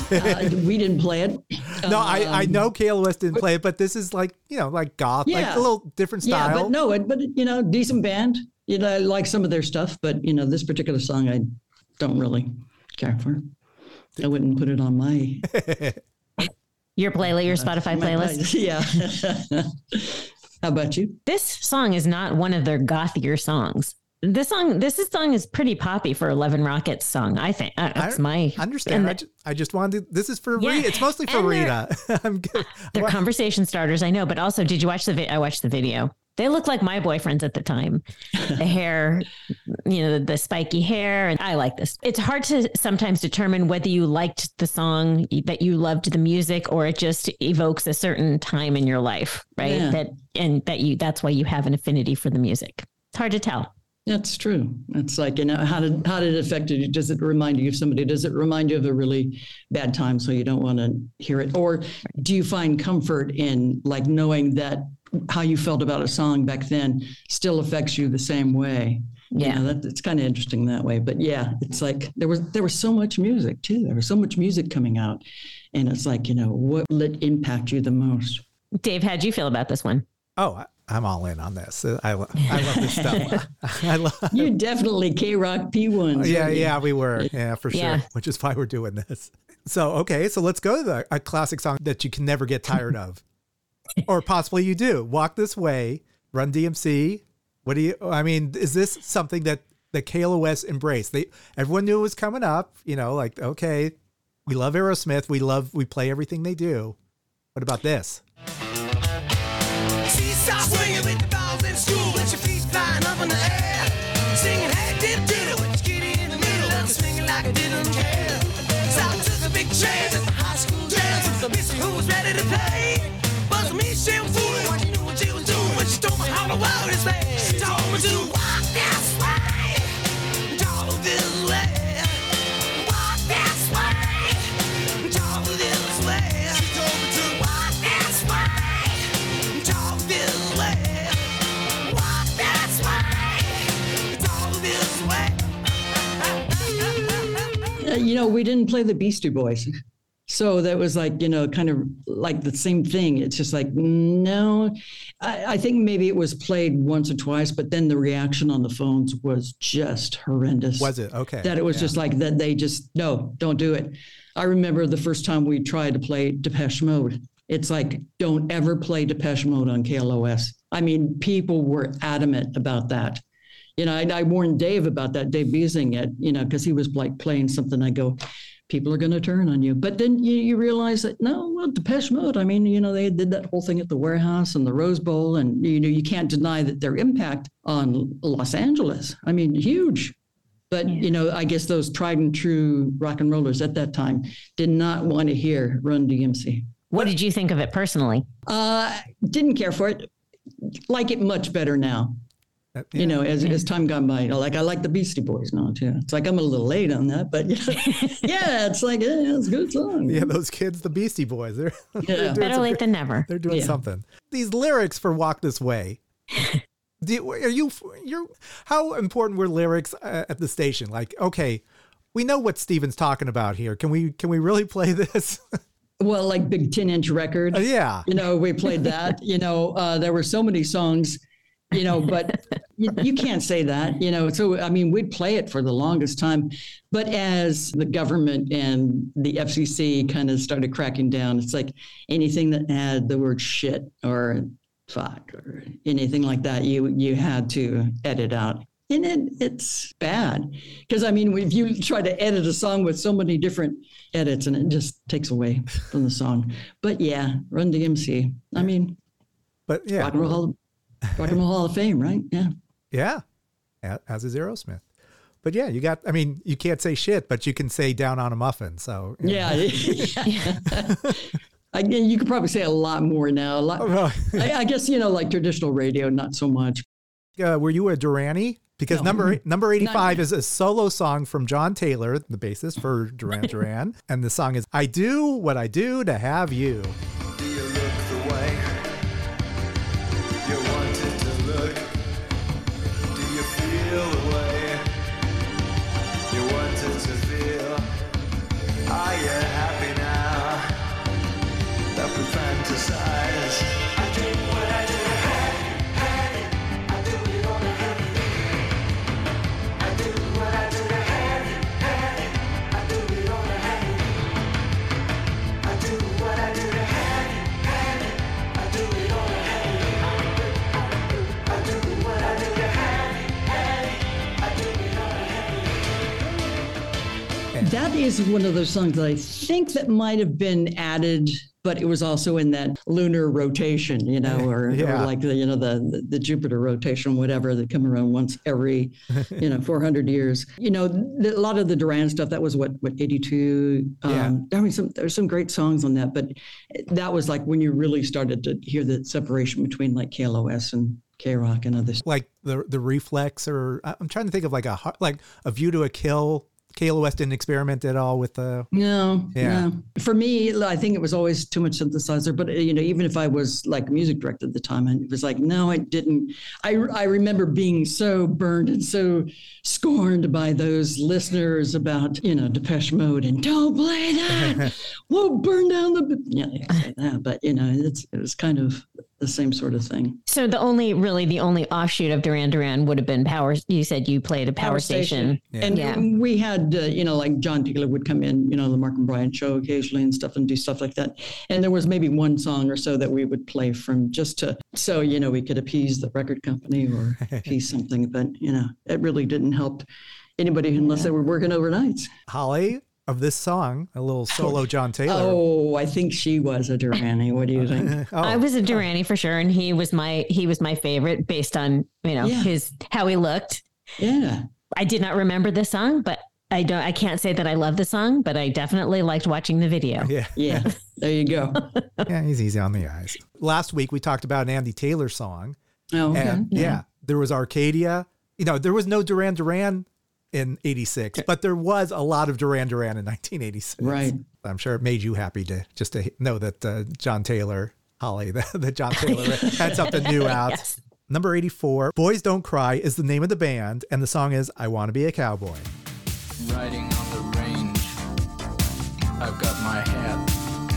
We didn't play it. No, I know KLOS didn't play it, but this is like, like goth, like a little different style. Yeah, but decent band. I like some of their stuff, but this particular song I don't really care for. I wouldn't put it on my your Spotify playlist. Yeah. How about you? This song is not one of their gothier songs. This song is pretty poppy for 11 Rockets song. I think that's my understand. I just wanted this is for Rita. It's mostly for Rita. I'm good. They're conversation starters, I know, but also, did you watch I watched the video. They look like my boyfriends at the time. The hair, the spiky hair. And I like this. It's hard to sometimes determine whether you liked the song, that you loved the music, or it just evokes a certain time in your life, right? Yeah. That's why you have an affinity for the music. It's hard to tell. That's true. It's like, how did it affect you? Does it remind you of somebody? Does it remind you of a really bad time so you don't want to hear it? Or do you find comfort in like knowing that how you felt about a song back then still affects you the same way? Yeah. It's kind of interesting that way. But yeah, it's like there was so much music too. There was so much music coming out. And it's like, what will it impact you the most? Dave, how'd you feel about this one? Oh, I'm all in on this. I love this stuff. You're definitely K-Rock P1. Yeah, we were. Yeah, for sure. Yeah. Which is why we're doing this. So let's go to a classic song that you can never get tired of. Or possibly you do. Walk This Way, Run DMC. Is this something that the KLOS embraced? Everyone knew it was coming up, okay, we love Aerosmith. We play everything they do. What about this? Stop swinging with the balls in school, with your feet flying up in the air. Singing, hey, did it with your kitty in the middle, and swinging like I didn't care. So I took a big chance at the high school dance with the miss who was ready to play. But me, she was fooling when she knew what she was doing, when she told me how the world is made. She told me to walk this way, talk this way, walk this way, talk this way. She told me to walk this way. Talk this way, walk this way. We didn't play the Beastie Boys. So that was like, kind of like the same thing. It's just like, no, I think maybe it was played once or twice, but then the reaction on the phones was just horrendous. Was it? Okay. That it was just like that. They just, no, don't do it. I remember the first time we tried to play Depeche Mode. It's like, don't ever play Depeche Mode on KLOS. I mean, people were adamant about that. I warned Dave about that, Dave Beasing it, because he was like playing something. I go, people are going to turn on you. But then you realize that, Depeche Mode, they did that whole thing at the Warehouse and the Rose Bowl. And, you can't deny that their impact on Los Angeles, huge. But, I guess those tried and true rock and rollers at that time did not want to hear Run DMC. What did you think of it personally? Didn't care for it. Like it much better now. As time gone by. I like the Beastie Boys now too. It's like I'm a little late on that, but it's like it's a good song. Yeah, those kids, the Beastie Boys, they're better late than never. They're doing something. These lyrics for Walk This Way. How important were lyrics at the station? Like, okay, we know what Steven's talking about here. Can we really play this? Well, like Big 10-inch record. Yeah. We played that. There were so many songs, but you can't say that, So, we'd play it for the longest time. But as the government and the FCC kind of started cracking down, it's like anything that had the word shit or fuck or anything like that, you had to edit out. And it's bad because, if you try to edit a song with so many different edits and it just takes away from the song. But yeah, Run DMC. But yeah, Rock and Roll Hall of Fame, right? Yeah. Yeah. As is Aerosmith. But yeah, you can't say shit, but you can say down on a muffin. So yeah. You could probably say a lot more now. I guess, like traditional radio, not so much. Were you a Duranie? Because no. number 85 is a solo song from John Taylor, the bassist for Duran Duran. And the song is, I Do What I Do to Have You. Do you look the way you wanted to look? Do you feel the way you wanted to feel? Are you happy now? That is one of those songs that I think that might have been added, but it was also in that lunar rotation, or like the Jupiter rotation, whatever, that come around once every, 400 years. A lot of the Duran stuff, that was what 82. There's some great songs on that, but that was like when you really started to hear the separation between like KLOS and K-Rock and others. Like the Reflex, or I'm trying to think of like a View to a Kill. KLOS didn't experiment at all with the... No. For me, I think it was always too much synthesizer. But, even if I was like a music director at the time, it was like, no, I didn't. I remember being so burned and so scorned by those listeners about, Depeche Mode and don't play that. We'll burn down the... Yeah, but, it was kind of the same sort of thing. So the only offshoot of Duran Duran would have been Power. You said you played a Power Station. Yeah. And we had, like John Taylor would come in, the Mark and Brian show occasionally and stuff, and do stuff like that. And there was maybe one song or so that we would play from so we could appease the record company or appease something. But, it really didn't help anybody unless they were working overnights. Holly, of this song, a little solo John Taylor. Oh, I think she was a Duranie. What do you think? I was a Duranie for sure, and he was my favorite based on how he looked. Yeah, I did not remember this song, but I can't say that I love the song, but I definitely liked watching the video. Yeah. There you go. Yeah, he's easy on the eyes. Last week we talked about an Andy Taylor song. Oh, okay. And there was Arcadia. There was no Duran Duran in 86, but there was a lot of Duran Duran in 1986. Right. I'm sure it made you happy to know that John Taylor, Holly, that John Taylor had something new out. Yes. Number 84, Boys Don't Cry is the name of the band, and the song is I Want to Be a Cowboy. Riding on the range, I've got my hat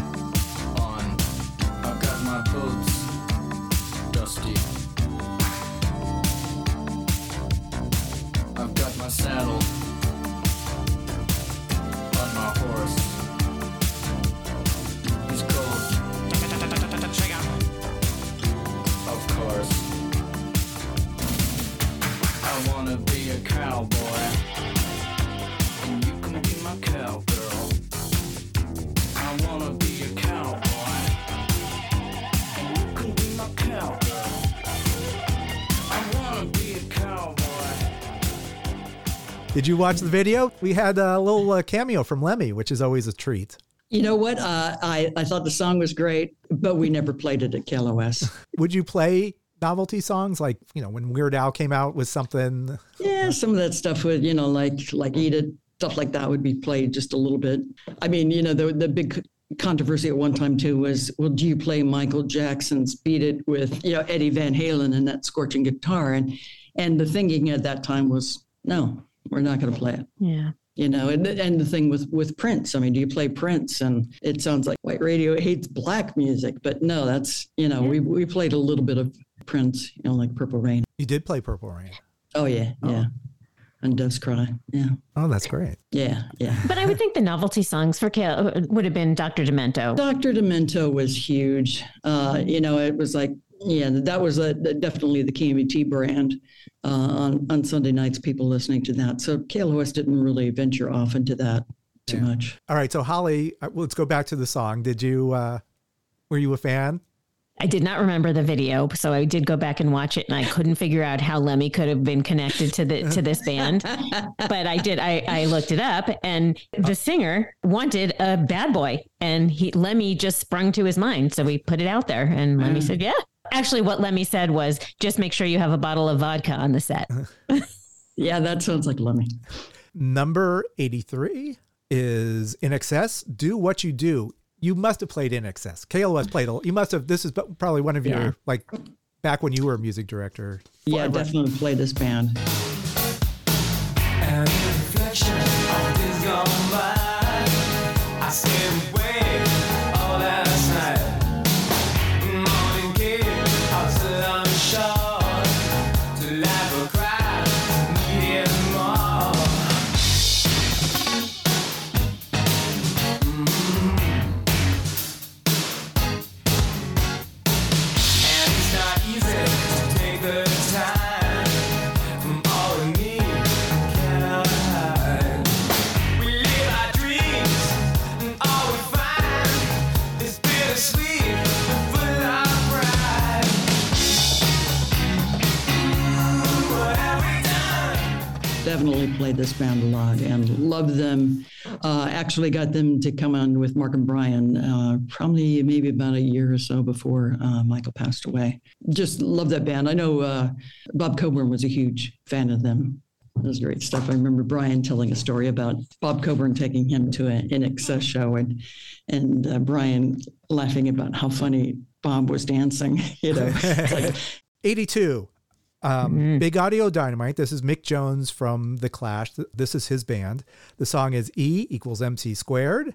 on, I've got my boots dusty, I've got my saddle on my horse, he's cold, of course, I wanna be a cowboy, and you can be my cowgirl, I wanna be a cowboy, and you can be my cowgirl, I wanna be a cowboy. Did you watch the video? We had a little cameo from Lemmy, which is always a treat. You know what? I thought the song was great, but we never played it at KLOS. Would you play novelty songs like, when Weird Al came out with something? Yeah, some of that stuff would, like Eat It, stuff like that would be played just a little bit. I mean, the big controversy at one time too was, well, do you play Michael Jackson's Beat It with, Eddie Van Halen and that scorching guitar? And the thinking at that time was, no, we're not going to play it. Yeah. And the thing with Prince, I mean, do you play Prince? And it sounds like white radio hates black music, but no, that's, we played a little bit of Prince, like Purple Rain. You did play Purple Rain. Oh, yeah. And Doves Cry. Yeah. Oh, that's great. Yeah. But I would think the novelty songs for would have been Dr. Demento. Dr. Demento was huge. It was like, that was definitely the KMET brand on Sunday nights, people listening to that. So KLOS didn't really venture off into that too much. All right. So Holly, let's go back to the song. Did you, were you a fan? I did not remember the video, so I did go back and watch it, and I couldn't figure out how Lemmy could have been connected to this band. But I did. I looked it up, and the singer wanted a bad boy, and Lemmy just sprung to his mind, so we put it out there, and Lemmy said, "Yeah." Actually, what Lemmy said was, "Just make sure you have a bottle of vodka on the set." Yeah, that sounds like Lemmy. Number 83 is In Excess. Do What You Do. You must have played In Excess. KLOS played. You must have. This is probably one of your, like, back when you were a music director. Yeah, definitely played this band. And reflection of this gone by, I stayed away all last night. Morning came, I was still on the shore to laugh or cry, need more. And it's not easy to take the time from all of me. enjoy this band a lot and love them. Actually got them to come on with Mark and Brian probably maybe about a year or so before Michael passed away. Just love that band. I know Bob Coburn was a huge fan of them. It was great stuff. I remember Brian telling a story about Bob Coburn taking him to an INXS show and Brian laughing about how funny Bob was dancing. You know, it's like 82. Big Audio Dynamite. This is Mick Jones from The Clash. This is his band. The song is E = MC squared.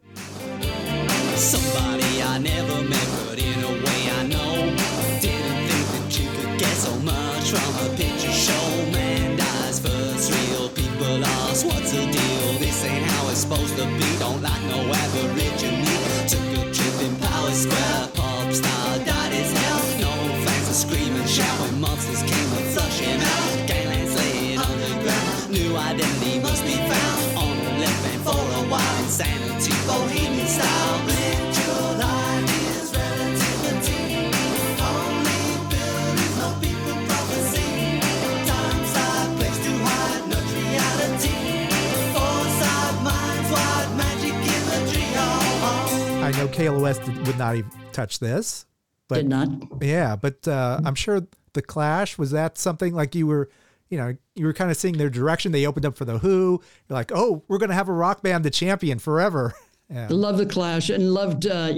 Somebody I never met, but in a way I know. Didn't think that you could get so much from a picture show. Man dies first, real people lost. What's the deal? This ain't how it's supposed to be. Don't like no aborigine. Took a trip in Power Square. Pop star died as hell. No fans are screaming, shouting. Monsters came to flush him out. Ganglands laying underground. New identity must be found. On the left bank for a while. Insanity, bohemian style. Live your life is relativity. Only buildings, no people prophecy. Time, side, place to hide, no reality. Foresight, minds wide, magic in the tree. I know KLOS would not even touch this. But, did not. Yeah, but I'm sure The Clash, was that something like you were kind of seeing their direction? They opened up for The Who. You're like, oh, we're going to have a rock band, The Champion, forever. Yeah. Love The Clash and loved, at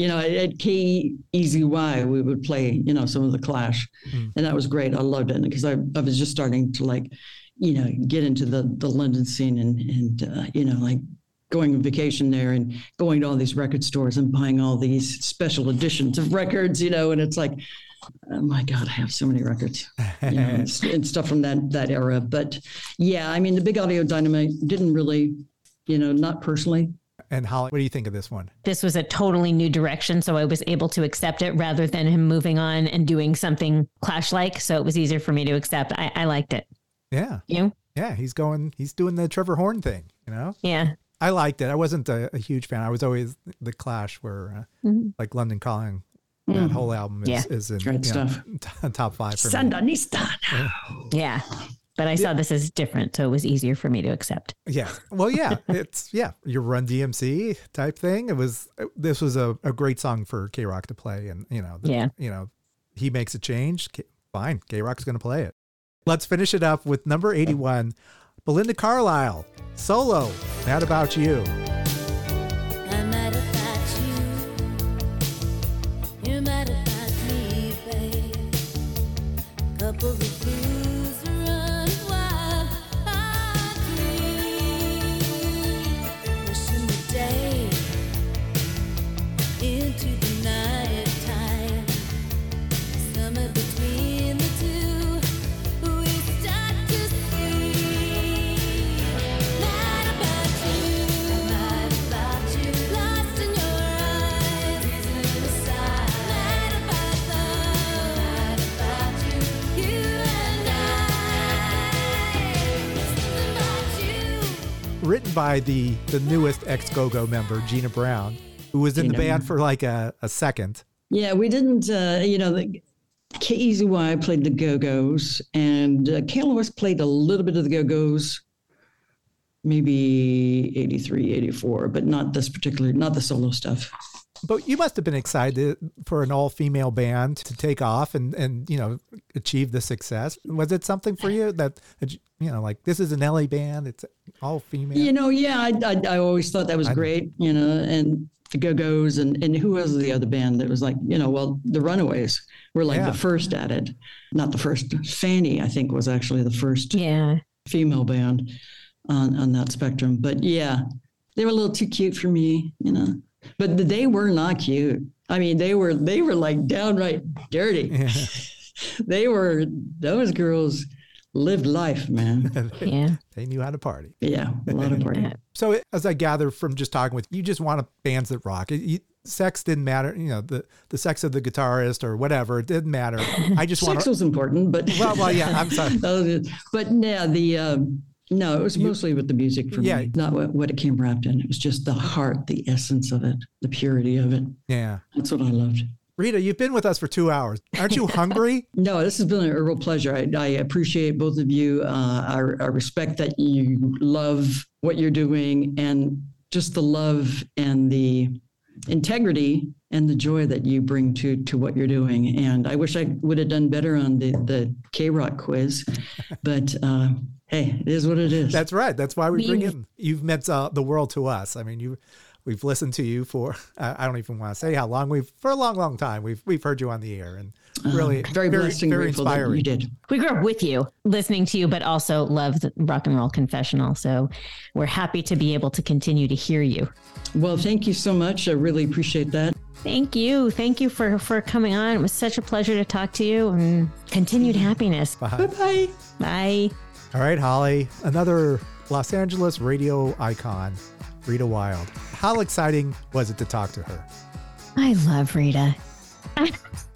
KEZY, we would play, some of The Clash. And that was great. I loved it because I was just starting to get into the London scene and going on vacation there and going to all these record stores and buying all these special editions of records, and it's like, oh my God, I have so many records and stuff from that era. But yeah, I mean, the Big Audio Dynamite didn't really, not personally. And Holly, what do you think of this one? This was a totally new direction, so I was able to accept it rather than him moving on and doing something Clash-like. So it was easier for me to accept. I liked it. Yeah. You? Yeah, he's doing the Trevor Horn thing, Yeah. I liked it. I wasn't a huge fan. I was always The Clash, where like London Calling, that whole album is in great stuff. Top 5 for Sandinista. Yeah. But I saw this as different, so it was easier for me to accept. Yeah. Well, yeah, it's your Run DMC type thing. This was a great song for K-Rock to play, and he makes a change. Fine, K-Rock's going to play it. Let's finish it up with number 81, Belinda Carlisle, solo. Mad About You. I'm mad about you. You're mad about me, babe. Couple of fools run wild. I dream. Wishing the day into the night time. Somewhere between the two, we start to see. Mad about you. Mad about you. Lost in your eyes. Reason aside. Mad about love. Mad about you. You and I. Something about you. Written by the newest ex-Go-Go member, Gina Brown, who was in the band for like a second. Yeah, we didn't, the KEZY played the Go-Go's and KLOS played a little bit of the Go-Go's, maybe 83, 84, but not the solo stuff. But you must have been excited for an all-female band to take off and achieve the success. Was it something for you that, like this is an LA band, it's all female? I always thought that was great, and the Go-Go's and who was the other band that was like, the Runaways were like the first at it. Not the first. Fanny, I think, was actually the first female band on that spectrum. But yeah, they were a little too cute for me, But they were not cute. I mean, they were like downright dirty. Yeah. Those girls lived life, man. Yeah. They knew how to party. Yeah, a lot of party. So as I gather from just talking with you, just want bands that rock. Sex didn't matter, the sex of the guitarist or whatever. It didn't matter. I just sex was important, but well, yeah. I'm sorry, but yeah, no, it was mostly with the music for me, not what it came wrapped in. It was just the heart, the essence of it, the purity of it. Yeah, that's what I loved. Rita, you've been with us for 2 hours. Aren't you hungry? No, this has been a real pleasure. I appreciate both of you. I respect that you love what you're doing, and just the love and the integrity and the joy that you bring to what you're doing. And I wish I would have done better on the K-Rock quiz, but hey, it is what it is. That's right. That's why we bring in. You've meant the world to us. I mean, we've listened to you for, I don't even want to say how long, for a long, long time. We've heard you on the air, and really very blessed and grateful inspiring. that you did. We grew up with you, listening to you, but also loved Rock and Roll Confessional. So we're happy to be able to continue to hear you. Well, thank you so much. I really appreciate that. Thank you. Thank you for coming on. It was such a pleasure to talk to you, and continued happiness. Bye. Bye-bye. Bye. All right, Holly, another Los Angeles radio icon, Rita Wilde. How exciting was it to talk to her? I love Rita. I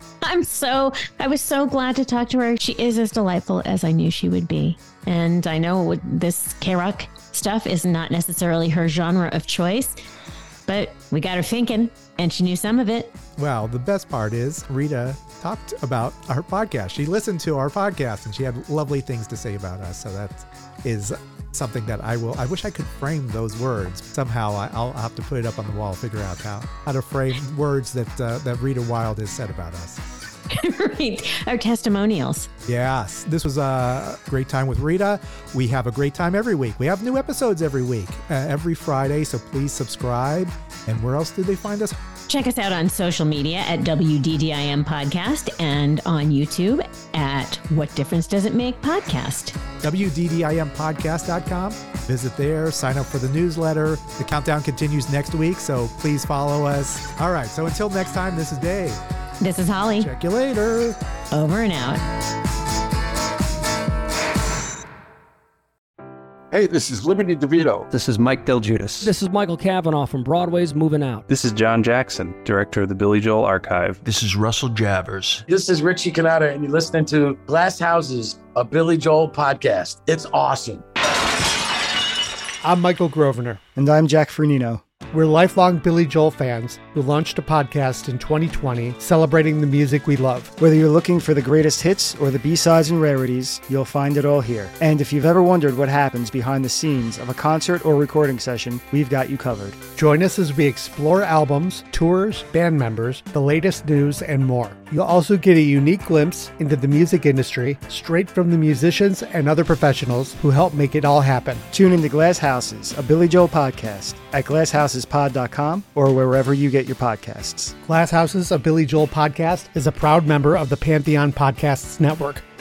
was so glad to talk to her. She is as delightful as I knew she would be. And I know this K-Rock stuff is not necessarily her genre of choice, but we got her thinking, and she knew some of it. Well, the best part is Rita talked about our podcast. She listened to our podcast, and she had lovely things to say about us. So that is something that I wish I could frame those words. Somehow I'll have to put it up on the wall, figure out how to frame words that Rita Wilde has said about us. Right. Our testimonials. Yes. This was a great time with Rita. We have a great time every week. We have new episodes every week, every Friday. So please subscribe. And where else do they find us? Check us out on social media at WDDIM Podcast, and on YouTube at What Difference Does It Make Podcast. WDDIMpodcast.com. Visit there, sign up for the newsletter. The countdown continues next week, so please follow us. All right, so until next time, this is Dave. This is Holly. Check you later. Over and out. Hey, this is Liberty DeVito. This is Mike Del Giudice. This is Michael Cavanaugh from Broadway's Moving Out. This is John Jackson, director of the Billy Joel Archive. This is Russell Javers. This is Richie Cannata, and you're listening to Glass Houses, a Billy Joel podcast. It's awesome. I'm Michael Grosvenor. And I'm Jack Fernino. We're lifelong Billy Joel fans who launched a podcast in 2020 celebrating the music we love. Whether you're looking for the greatest hits or the B-sides and rarities, you'll find it all here. And if you've ever wondered what happens behind the scenes of a concert or recording session, we've got you covered. Join us as we explore albums, tours, band members, the latest news, and more. You'll also get a unique glimpse into the music industry straight from the musicians and other professionals who help make it all happen. Tune into Glass Houses, a Billy Joel podcast at glasshouses.pod.com or wherever you get your podcasts. Glass Houses, a Billy Joel podcast is a proud member of the Pantheon Podcasts Network.